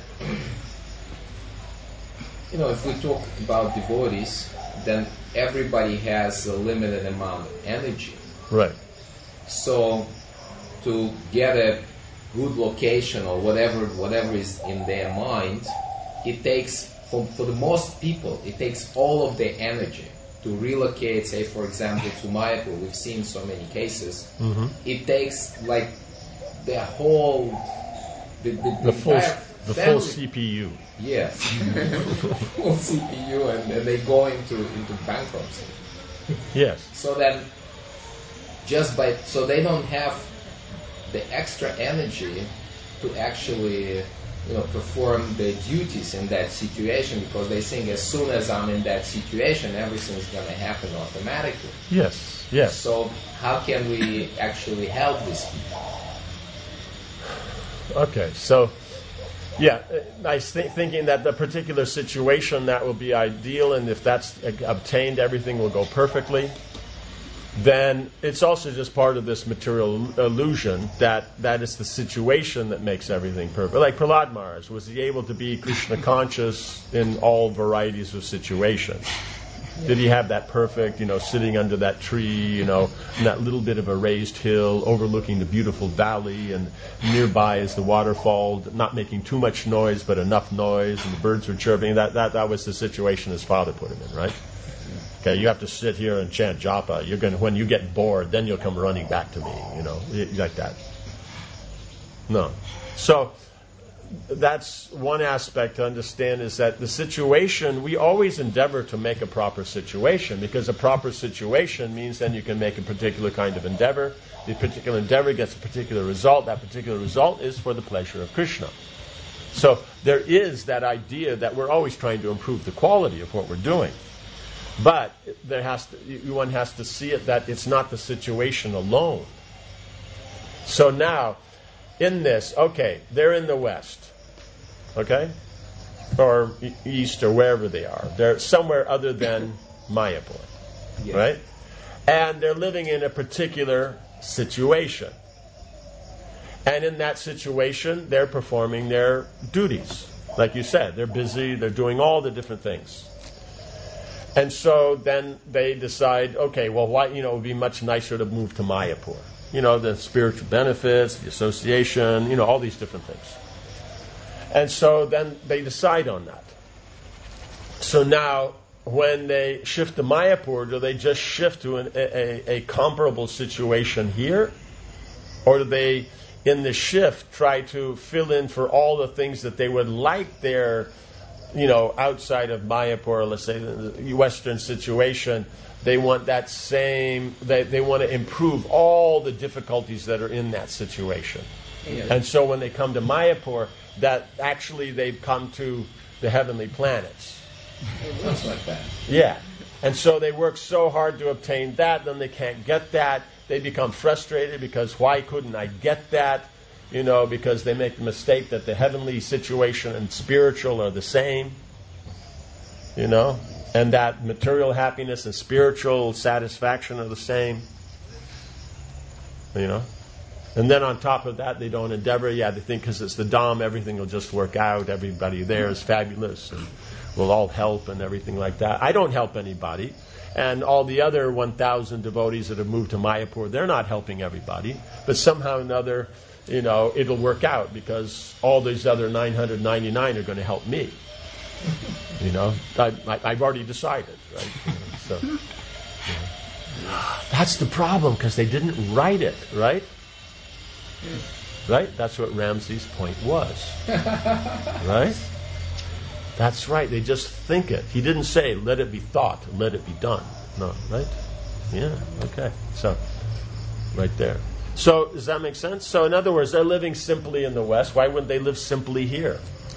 you know, if we talk about devotees, then everybody has a limited amount of energy. Right. So to get a good location or whatever whatever is in their mind, it takes, for, for the most people, it takes all of their energy. to relocate, say for example, to Mayapur, we've seen so many cases, Mm-hmm. it takes like the whole, the, the, The full, entire the family. full C P U. Yes, full C P U, and, and they go into, into bankruptcy. Yes. So then, just by, so they don't have the extra energy to actually, you know, perform the duties in that situation, because they think as soon as I'm in that situation, everything's going to happen automatically. Yes. Yes. So how can we actually help these people? Okay, so, yeah, uh, I was th- thinking that the particular situation that will be ideal, and if that's uh, obtained, everything will go perfectly. Then it's also just part of this material illusion that that is the situation that makes everything perfect. Like Prahlad Maharaj, was he able to be Krishna conscious in all varieties of situations? Did he have that perfect, you know, sitting under that tree, you know, in that little bit of a raised hill overlooking the beautiful valley, and nearby is the waterfall, not making too much noise but enough noise, and the birds were chirping? That that, that was the situation his father put him in, right? Okay, you have to sit here and chant japa. You're going to, when you get bored, then you'll come running back to me, you know, like that. No. So that's one aspect to understand, is that the situation, we always endeavor to make a proper situation, because a proper situation means then you can make a particular kind of endeavor. The particular endeavor gets a particular result. That particular result is for the pleasure of Krishna. So there is that idea that we're always trying to improve the quality of what we're doing. But there has to, one has to see it that it's not the situation alone. So now, in this, okay, they're in the West, okay, or e- East, or wherever they are. They're somewhere other than Mayapur, Yes. right? And they're living in a particular situation. And in that situation, they're performing their duties. Like you said, they're busy, they're doing all the different things. And so then they decide, okay, well, why, you know, it would be much nicer to move to Mayapur. You know, the spiritual benefits, the association, you know, all these different things. And so then they decide on that. So now, when they shift to Mayapur, do they just shift to an, a, a comparable situation here? Or do they, in the shift, try to fill in for all the things that they would like their, you know, outside of Mayapur, let's say the Western situation, they want that same, they, they want to improve all the difficulties that are in that situation. Yeah. And so when they come to Mayapur, that actually they've come to the heavenly planets. It looks like that. Yeah. And so they work so hard to obtain that, then they can't get that. They become frustrated because why couldn't I get that? You know, because they make the mistake that the heavenly situation and spiritual are the same. You know, and that material happiness and spiritual satisfaction are the same. You know, and then on top of that, they don't endeavor. Yeah, they think because it's the Dham, everything will just work out. Everybody there is fabulous, and we'll all help and everything like that. I don't help anybody. And all the other one thousand devotees that have moved to Mayapur, they're not helping everybody. But somehow or another, you know, it'll work out because all these other nine hundred ninety-nine are going to help me. You know, I, I, I've already decided, right? So, you know. That's the problem, because they didn't write it, right? Right? That's what Ramsey's point was. Right? That's right. They just think it. He didn't say, let it be thought, let it be done. No, right? Yeah, okay. So, right there. So, does that make sense? So, in other words, they're living simply in the West. Why wouldn't they live simply here?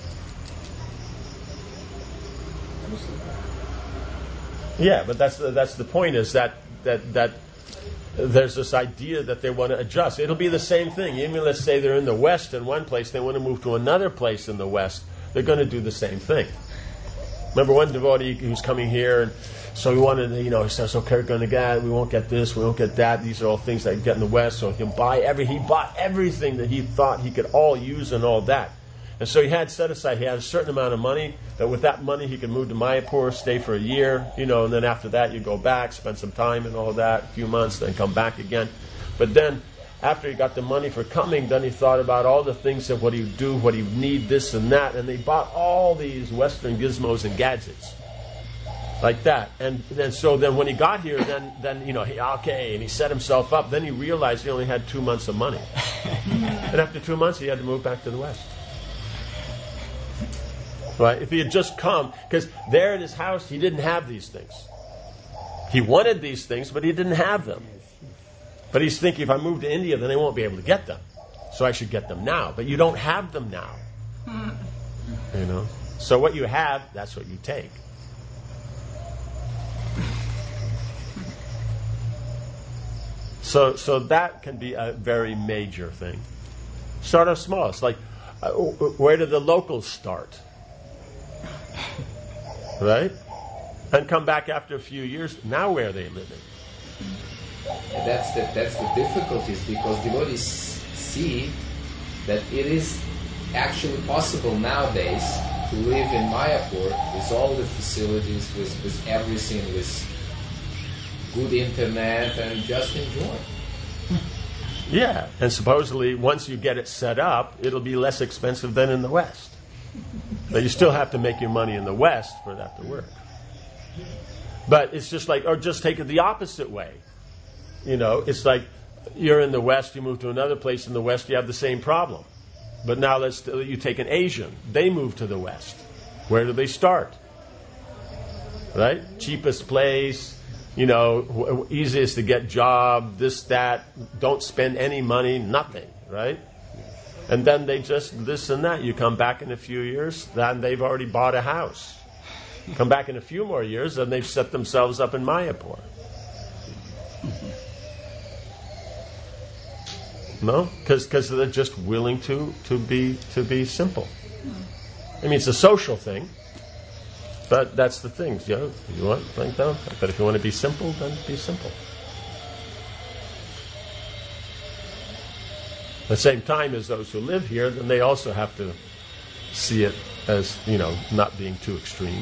Yeah, but that's the, that's the point, is that, that, that there's this idea that they want to adjust. It'll be the same thing. Even let's say they're in the West in one place, they want to move to another place in the West, they're going to do the same thing. Remember one devotee who was coming here, and so he wanted to, you know, he says, okay, we're going to get, we won't get this, we won't get that. These are all things that you get in the West, so he can buy every, he bought everything that he thought he could all use and all that. And so he had set aside, he had a certain amount of money, that with that money he could move to Mayapur, stay for a year, you know, and then after that you go back, spend some time and all that, a few months, then come back again. But then, after he got the money for coming, then he thought about all the things that what he would do, what he would need, this and that, and they bought all these Western gizmos and gadgets. like that. And then so then when he got here, then then you know he okay, and he set himself up. Then he realized he only had two months of money, and after two months he had to move back to the West. Right? If he had just come, because there at his house he didn't have these things. He wanted these things, but he didn't have them. But he's thinking, if I move to India, then they won't be able to get them. So I should get them now. But you don't have them now. You know? So what you have, that's what you take. So so that can be a very major thing. Start off small. It's like, uh, where do the locals start? Right? And come back after a few years. Now where are they living? And that's the, that's the difficulties, because devotees see that it is actually possible nowadays to live in Mayapur with all the facilities, with, with everything, with good internet, and just enjoy. Yeah, and supposedly once you get it set up, it'll be less expensive than in the West. But you still have to make your money in the West for that to work. But it's just like, or just take it the opposite way. You know, it's like you're in the West, you move to another place in the West, you have the same problem. But now let's you take an Asian. They move to the West. Where do they start? Right? Cheapest place, you know, easiest to get job, this, that, don't spend any money, nothing, right? And then they just this and that. You come back in a few years, then they've already bought a house. Come back in a few more years, and they've set themselves up in Mayapur. No, because they're just willing to, to be to be simple. I mean, it's a social thing, but that's the thing. You know, you want blank down, but if you want to be simple, then be simple. At the same time as those who live here, then they also have to see it as, you know, not being too extreme.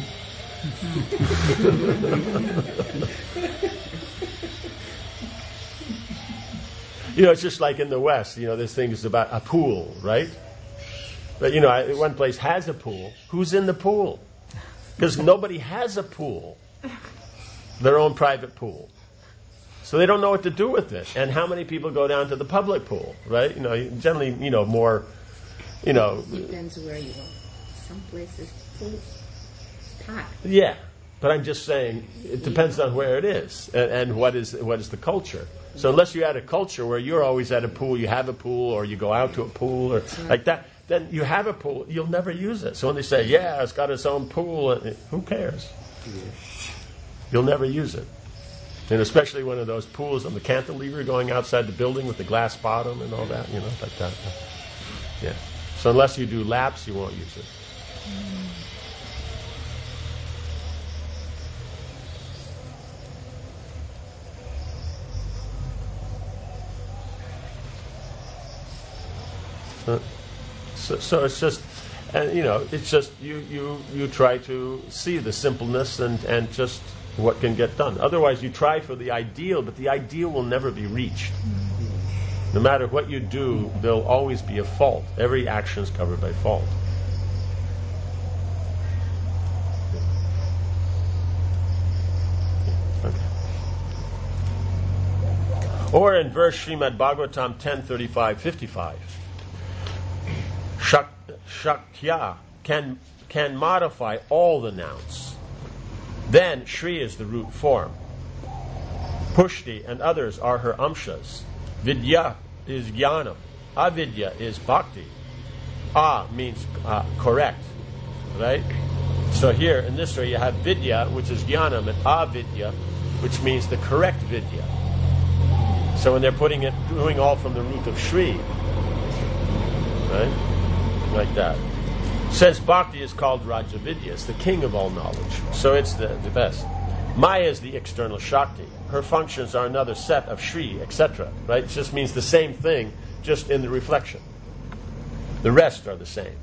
You know, it's just like in the West, you know, this thing is about a pool, right? But, you know, one place has a pool. Who's in the pool? Because nobody has a pool, their own private pool. So they don't know what to do with it. And how many people go down to the public pool, right? You know, generally, you know, more, you know. Depends where you go. Some places full packed. Yeah, but I'm just saying it depends on where it is and, and what is what is the culture. So unless you had a culture where you're always at a pool, you have a pool, or you go out to a pool, or like that, then you have a pool, you'll never use it. So when they say, yeah, it's got its own pool, who cares? You'll never use it. And especially one of those pools on the cantilever going outside the building with the glass bottom and all that, you know, like that. Yeah. So unless you do laps, you won't use it. So, so, so it's just, and you know, it's just you, you, you try to see the simpleness and, and just what can get done. Otherwise, you try for the ideal, but the ideal will never be reached. No matter what you do, there'll always be a fault. Every action is covered by fault. Okay. Or in verse Srimad Bhagavatam ten thirty-five fifty-five. Shak, Shakya can, can modify all the nouns. Then Shri is the root form. Pushti and others are her amshas. Vidya is jnanam. Avidya is bhakti. A means uh, correct. Right? So here in this story you have vidya, which is jnanam, and avidya, which means the correct vidya. So when they're putting it, doing all from the root of Shri, right? Like that. Says Bhakti is called Rajavidya. It's the king of all knowledge. So it's the, the best. Maya is the external Shakti. Her functions are another set of Shri, et cetera. Right? It just means the same thing, just in the reflection. The rest are the same.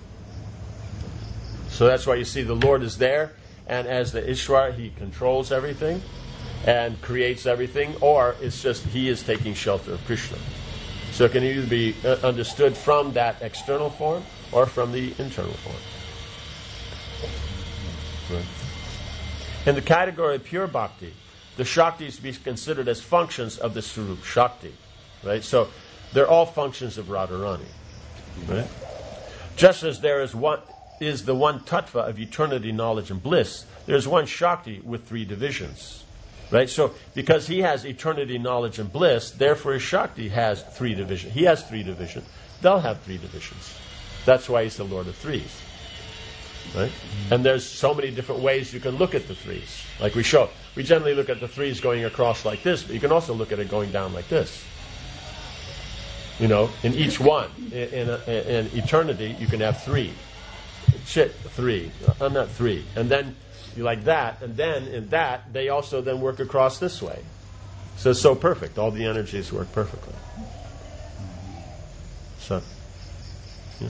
So that's why you see the Lord is there, and as the Ishwar, he controls everything and creates everything, or it's just he is taking shelter of Krishna. So it can either be understood from that external form or from the internal form. Right. In the category of pure bhakti, the Shaktis be considered as functions of the Swarup Shakti. Right? So they're all functions of Radharani. Right? Just as there is one is the one tattva of eternity, knowledge, and bliss, there's one Shakti with three divisions. Right? So because he has eternity, knowledge, and bliss, therefore his Shakti has three divisions. He has three divisions. They'll have three divisions. That's why he's the Lord of Threes. Right? And there's so many different ways you can look at the threes. Like we show, we generally look at the threes going across like this, but you can also look at it going down like this. You know, in each one, in, in, a, in eternity, you can have three. Chit, three. I'm not three. And then you like that, and then in that, they also then work across this way. So it's so perfect. All the energies work perfectly. So, yeah.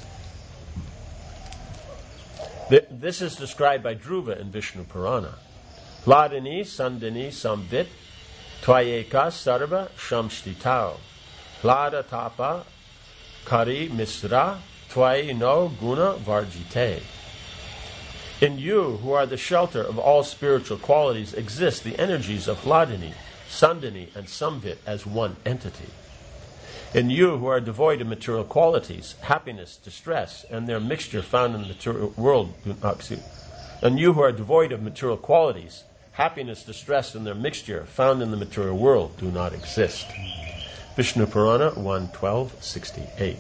Th- this is described by Dhruva in Vishnu Purana. Hladini, Sandini, Samvit, Tvayeka, Sarva, Shamshtitao. Hlada Tapa, Kari, Misra, Tvai no Guna Varjite. In you, who are the shelter of all spiritual qualities, exist the energies of Hladini, Sandini, and Samvit as one entity. In you, who are devoid of material qualities, happiness, distress, and their mixture found in the material world, uh, excuse, and you who are devoid of material qualities, happiness, distress, and their mixture found in the material world do not exist. Vishnu Purana one twelve sixty-eight.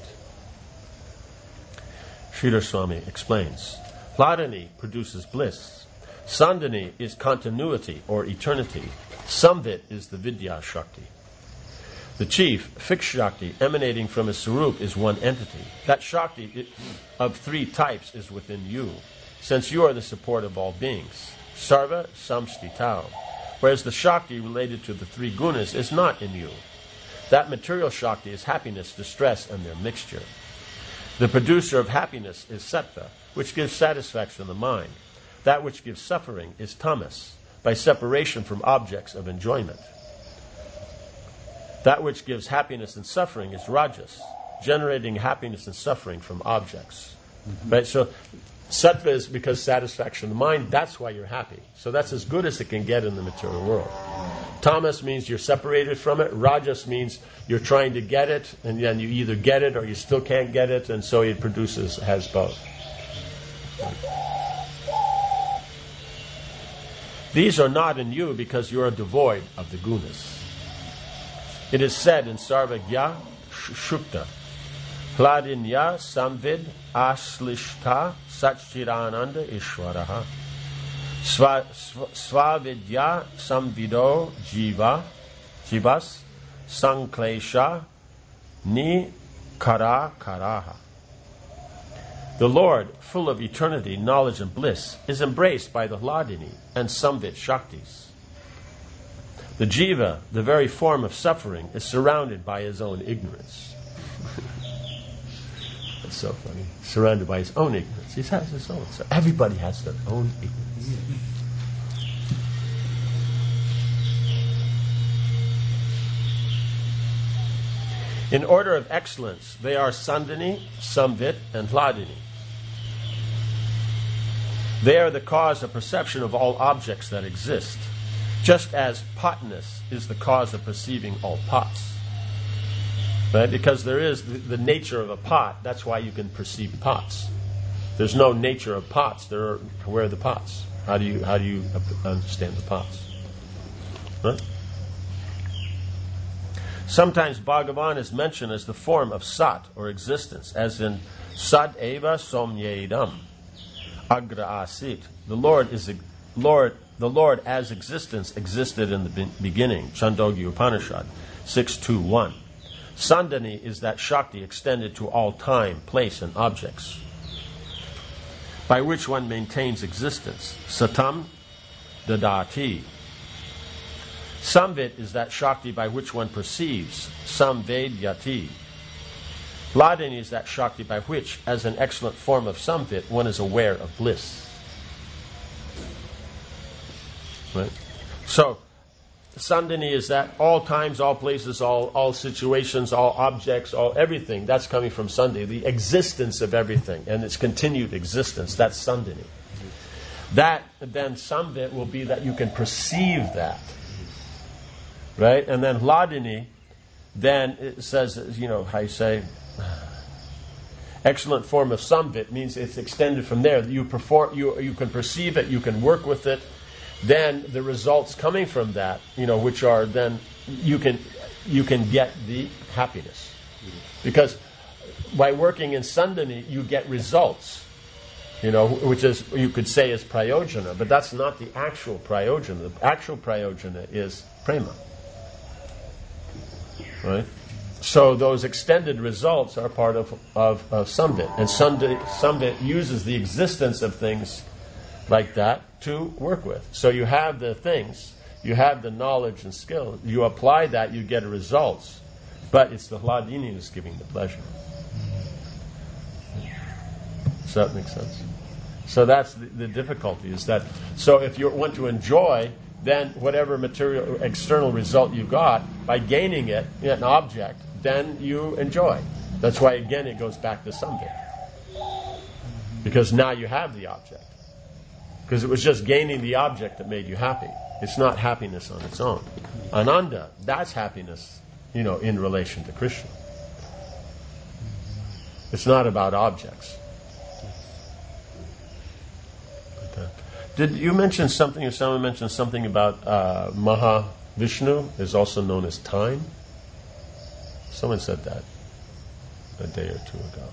Sridhar Swami explains, Hladini produces bliss. Sandini is continuity or eternity. Samvit is the Vidya Shakti. The chief, fixed Shakti, emanating from his Sarup, is one entity. That Shakti of three types is within you, since you are the support of all beings. Sarva Samstitao. Whereas the Shakti related to the three gunas is not in you. That material Shakti is happiness, distress, and their mixture. The producer of happiness is Sattva, which gives satisfaction to the mind. That which gives suffering is Tamas, by separation from objects of enjoyment. That which gives happiness and suffering is Rajas, generating happiness and suffering from objects. Mm-hmm. Right? So Sattva is because satisfaction of the mind, that's why you're happy. So that's as good as it can get in the material world. Tamas means you're separated from it. Rajas means you're trying to get it, and then you either get it or you still can't get it, and so it produces, has both. These are not in you because you are devoid of the gunas. It is said in Sarvagya Shukta, Hladinya Samvid Aslishta Satchidananda Ishwaraha Svavidya Samvido Jiva Jivas Sanklesha Ni Kara Karaha. The Lord, full of eternity, knowledge, and bliss, is embraced by the Hladini and Samvit Shaktis. The Jiva, the very form of suffering, is surrounded by his own ignorance. That's so funny. Surrounded by his own ignorance. He has his own. So everybody has their own ignorance. In order of excellence, they are Sandini, Samvit, and Hladini. They are the cause of perception of all objects that exist, just as potness is the cause of perceiving all pots. Right? Because there is the, the nature of a pot, that's why you can perceive pots. There's no nature of pots. There are, where are the pots? How do you how do you understand the pots? Right? Sometimes Bhagavan is mentioned as the form of Sat, or existence, as in Sad Eva Somyedam, Agra Asit. The Lord is the Lord. The Lord as existence existed in the be- beginning. Chandogya Upanishad six two one. Sandani is that Shakti extended to all time, place, and objects, by which one maintains existence. Satam Dadati. Samvit is that Shakti by which one perceives. Samvedyati. Hladini is that Shakti by which, as an excellent form of Samvit, one is aware of bliss. Right? So, Sandini is that all times, all places, all, all situations, all objects, all everything. That's coming from Sandini, the existence of everything and its continued existence. That's Sandini. That, then Samvit will be that you can perceive that. Right? And then Hladini, then it says, you know, how you say, excellent form of Samvit means it's extended from there. You perform, you you can perceive it, you can work with it. Then the results coming from that, you know, which are then you can you can get the happiness, because by working in Sandhini you get results, you know, which is you could say is prayojana, but that's not the actual prayojana. The actual prayojana is prema, right? So those extended results are part of of, of Samvit, and Samvit, Samvit uses the existence of things like that to work with. So you have the things, you have the knowledge and skill, you apply that, you get results, but it's the Hladini that's giving the pleasure. Does that make sense? So that's the, the difficulty, is that, so if you want to enjoy, then whatever material, external result you got, by gaining it, an object, then you enjoy. That's why, again, it goes back to Samvit. Because now you have the object. Because it was just gaining the object that made you happy. It's not happiness on its own. Ananda, that's happiness, you know, in relation to Krishna. It's not about objects. Okay. Did you mention something, or someone mentioned something about uh, Mahavishnu is also known as time? Someone said that a day or two ago.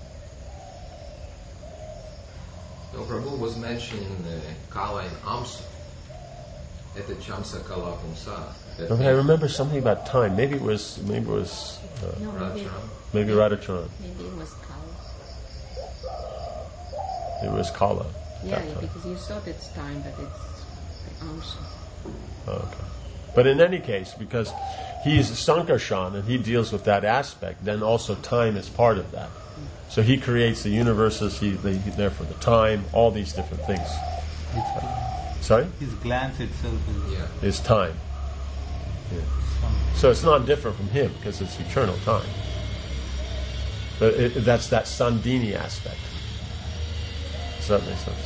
No, Prabhu was mentioning uh, Kala and Amsa at the Chamsa Kala Pumsa. Okay, I remember something about time. Maybe it was maybe it was uh, No, maybe, maybe Radhachan. maybe it was Kala. It was Kala. Yeah, that yeah, time. because you thought it's time, but it's the Amsha. Oh, okay. But in any case, because he's Sankarshan and he deals with that aspect, then also time is part of that. So he creates the universes, he, the, he therefore the time, all these different things. Sorry? His glance itself is Yeah. Is time. Yeah. So it's not different from him, because it's eternal time. But it, that's that Sandhini aspect. Does that make sense?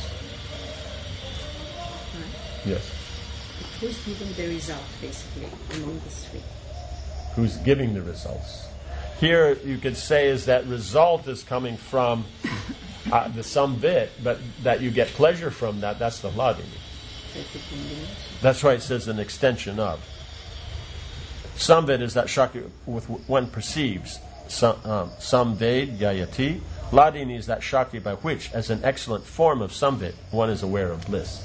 Right. Yes. Who's giving the result, basically, among the three? Who's giving the results? Here you could say is that result is coming from uh, the Samvit, but that you get pleasure from that, that's the Hladini. So it's a combination. That's why it says an extension of. Samvit is that Shakti with one perceives. Sam, um, Samved Yayati. Hladini is that Shakti by which, as an excellent form of Samvit, one is aware of bliss.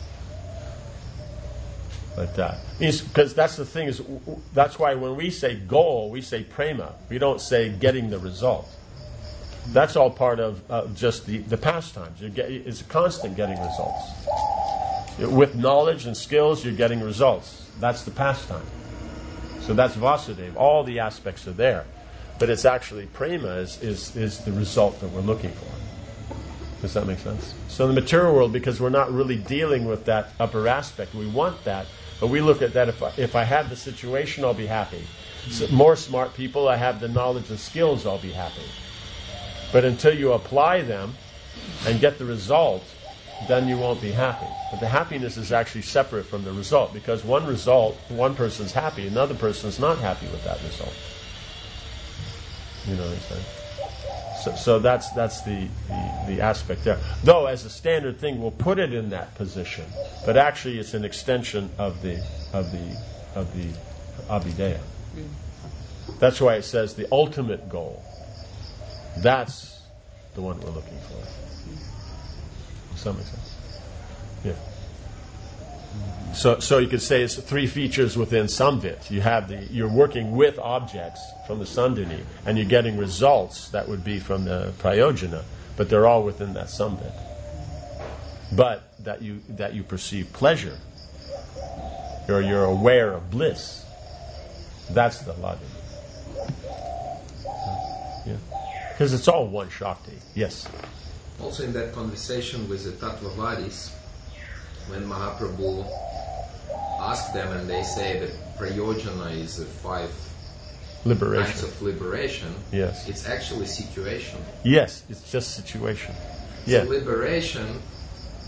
Like that. Because that's the thing, is that's why when we say goal, we say prema. We don't say getting the result. That's all part of uh, just the, the pastimes. You get, it's a constant getting results. With knowledge and skills, you're getting results. That's the pastime. So that's Vasudeva. All the aspects are there. But it's actually prema is, is, is the result that we're looking for. Does that make sense? So in the material world, because we're not really dealing with that upper aspect, we want that, but we look at that, if I, if I have the situation, I'll be happy. So more smart people, I have the knowledge and skills, I'll be happy. But until you apply them and get the result, then you won't be happy. But the happiness is actually separate from the result, because one result, one person's happy, another person's not happy with that result. You know what I'm saying? So, so that's that's the, the, the aspect there. Though, as a standard thing, we'll put it in that position, but actually, it's an extension of the of the of the Abhideya. That's why it says the ultimate goal. That's the one we're looking for. Does that make sense? Yeah. So, so you could say it's three features within Samvit. You have the you're working with objects from the Sandhini, and you're getting results that would be from the Prayojana, but they're all within that Samvit. But that you that you perceive pleasure, or you're aware of bliss. That's the Hladini. Yeah, because it's all one Shakti. Yes. Also in that conversation with the Tattvavadis, when Mahaprabhu asked them and they say that Prayojana is the five Liberation. kinds of liberation, Yes. it's actually situation. Yes, it's just situation. So Yeah. liberation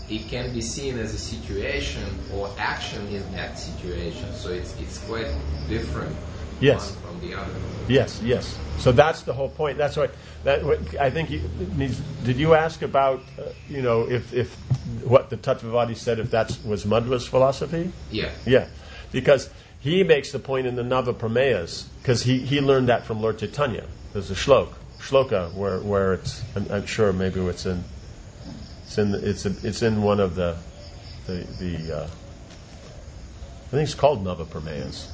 it can be seen as a situation or action in that situation. So it's it's quite different Yes. one from the other. Yes, yes. So that's the whole point. That's why that what, I think you, needs. Did you ask about uh, you know if if what the Tattvavadi said, if that was Madhva's philosophy? Yeah. Yeah, because he makes the point in the Nava Prameyas, because he, he learned that from Lord Chaitanya. There's a shlok, shloka where where it's I'm, I'm sure maybe it's in it's in it's a, it's in one of the the the uh, I think it's called Nava Prameyas.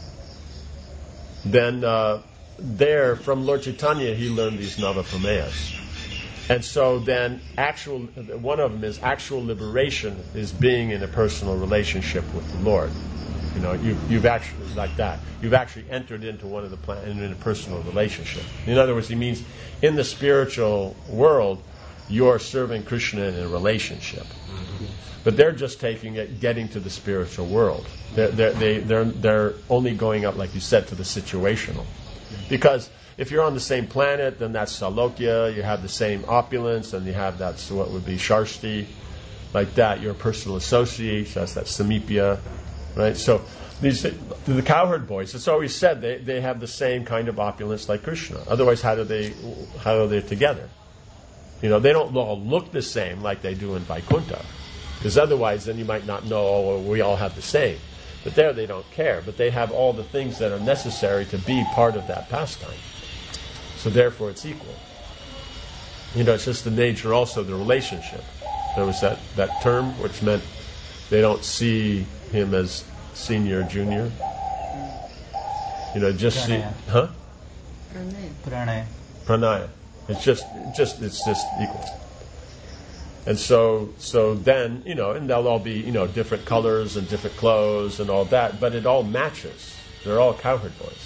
Then uh, there from Lord Chaitanya he learned these Nava Prameyas. And so then actual one of them is actual liberation is being in a personal relationship with the Lord. You know, you, you've actually, like that, you've actually entered into one of the plan in a personal relationship. In other words, he means in the spiritual world, you're serving Krishna in a relationship. Mm-hmm. But they're just taking it, getting to the spiritual world. They're, they're, they, they're, they're only going up, like you said, to the situational. Because if you're on the same planet, then that's Salokya, you have the same opulence, and you have that's what would be Sharsti, like that. You're a personal associate, so that's that Samipya. Right, so these the cowherd boys. It's always said they, they have the same kind of opulence like Krishna. Otherwise, how do they how are they together? You know, they don't all look the same like they do in Vaikuntha, because otherwise, then you might not know. Oh, well, we all have the same. But there, they don't care. But they have all the things that are necessary to be part of that pastime. So therefore, it's equal. You know, it's just the nature also of the relationship. There was that, that term which meant they don't see him as senior, junior. You know, just see, Pranaya. huh? Pranaya. Pranaya. It's just, just, it's just equal. And so, so then, you know, and they'll all be, you know, different colors and different clothes and all that, but it all matches. They're all cowherd boys.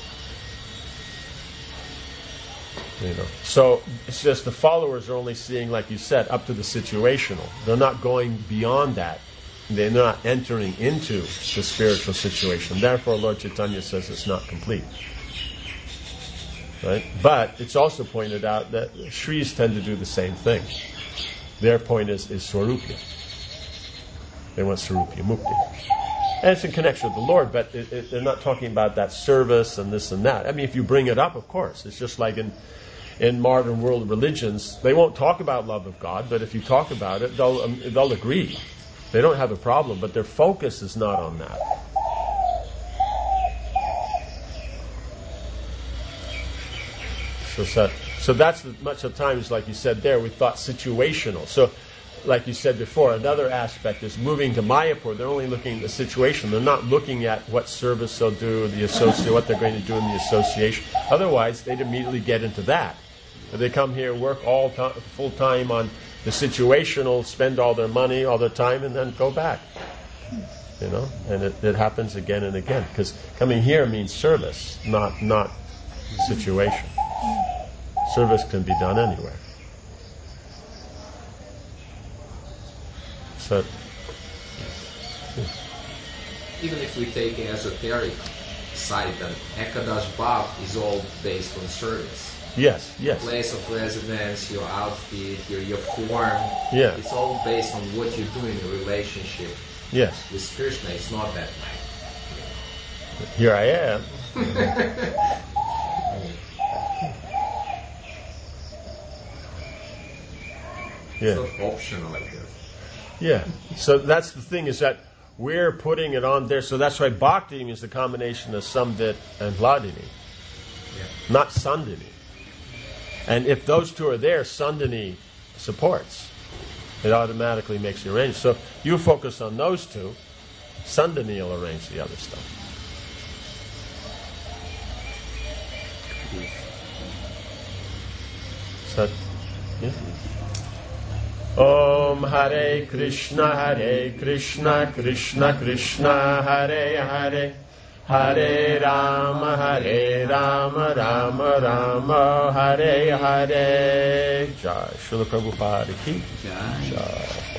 You know, so it's just the followers are only seeing, like you said, up to the situational. They're not going beyond that. They're not entering into the spiritual situation. Therefore, Lord Chaitanya says it's not complete. Right? But it's also pointed out that Shris tend to do the same thing. Their point is, is Swarupya. They want Swarupya Mukti. And it's in connection with the Lord, but it, it, they're not talking about that service and this and that. I mean, if you bring it up, of course. It's just like in, in modern world religions, they won't talk about love of God, but if you talk about it, they'll, um, they'll agree. They don't have a problem, but their focus is not on that. So, so, so that's the, much of times, like you said there, we thought situational. So, like you said before, another aspect is moving to Mayapur. They're only looking at the situation. They're not looking at what service they'll do, the associ- what they're going to do in the association. Otherwise, they'd immediately get into that. If they come here, work all to- full time on the situational, spend all their money, all their time, and then go back. You know, and it, it happens again and again, because coming here means service, not not situation. Service can be done anywhere. So, Even if we take an esoteric side, then Ekadash Bhav is all based on service. yes, yes, Place of residence, your outfit, your, your form. Yeah. It's all based on what you do in a relationship yes. with Krishna. It's not that night. Here I am. It's Yeah. not optional like this. Yeah. So that's the thing, is that we're putting it on there. So that's why Bhakti is the combination of Samvit and Hladini, Yeah. not Sandini. And if those two are there, Sandini supports. It automatically makes the arrangement. So you focus on those two, Sandini will arrange the other stuff. So, yeah. Om Hare Krishna Hare Krishna Krishna Krishna Hare Hare Hare Rama Hare Rama Rama Rama Hare Hare Jai Srila Prabhupada Ki Jai. Jai.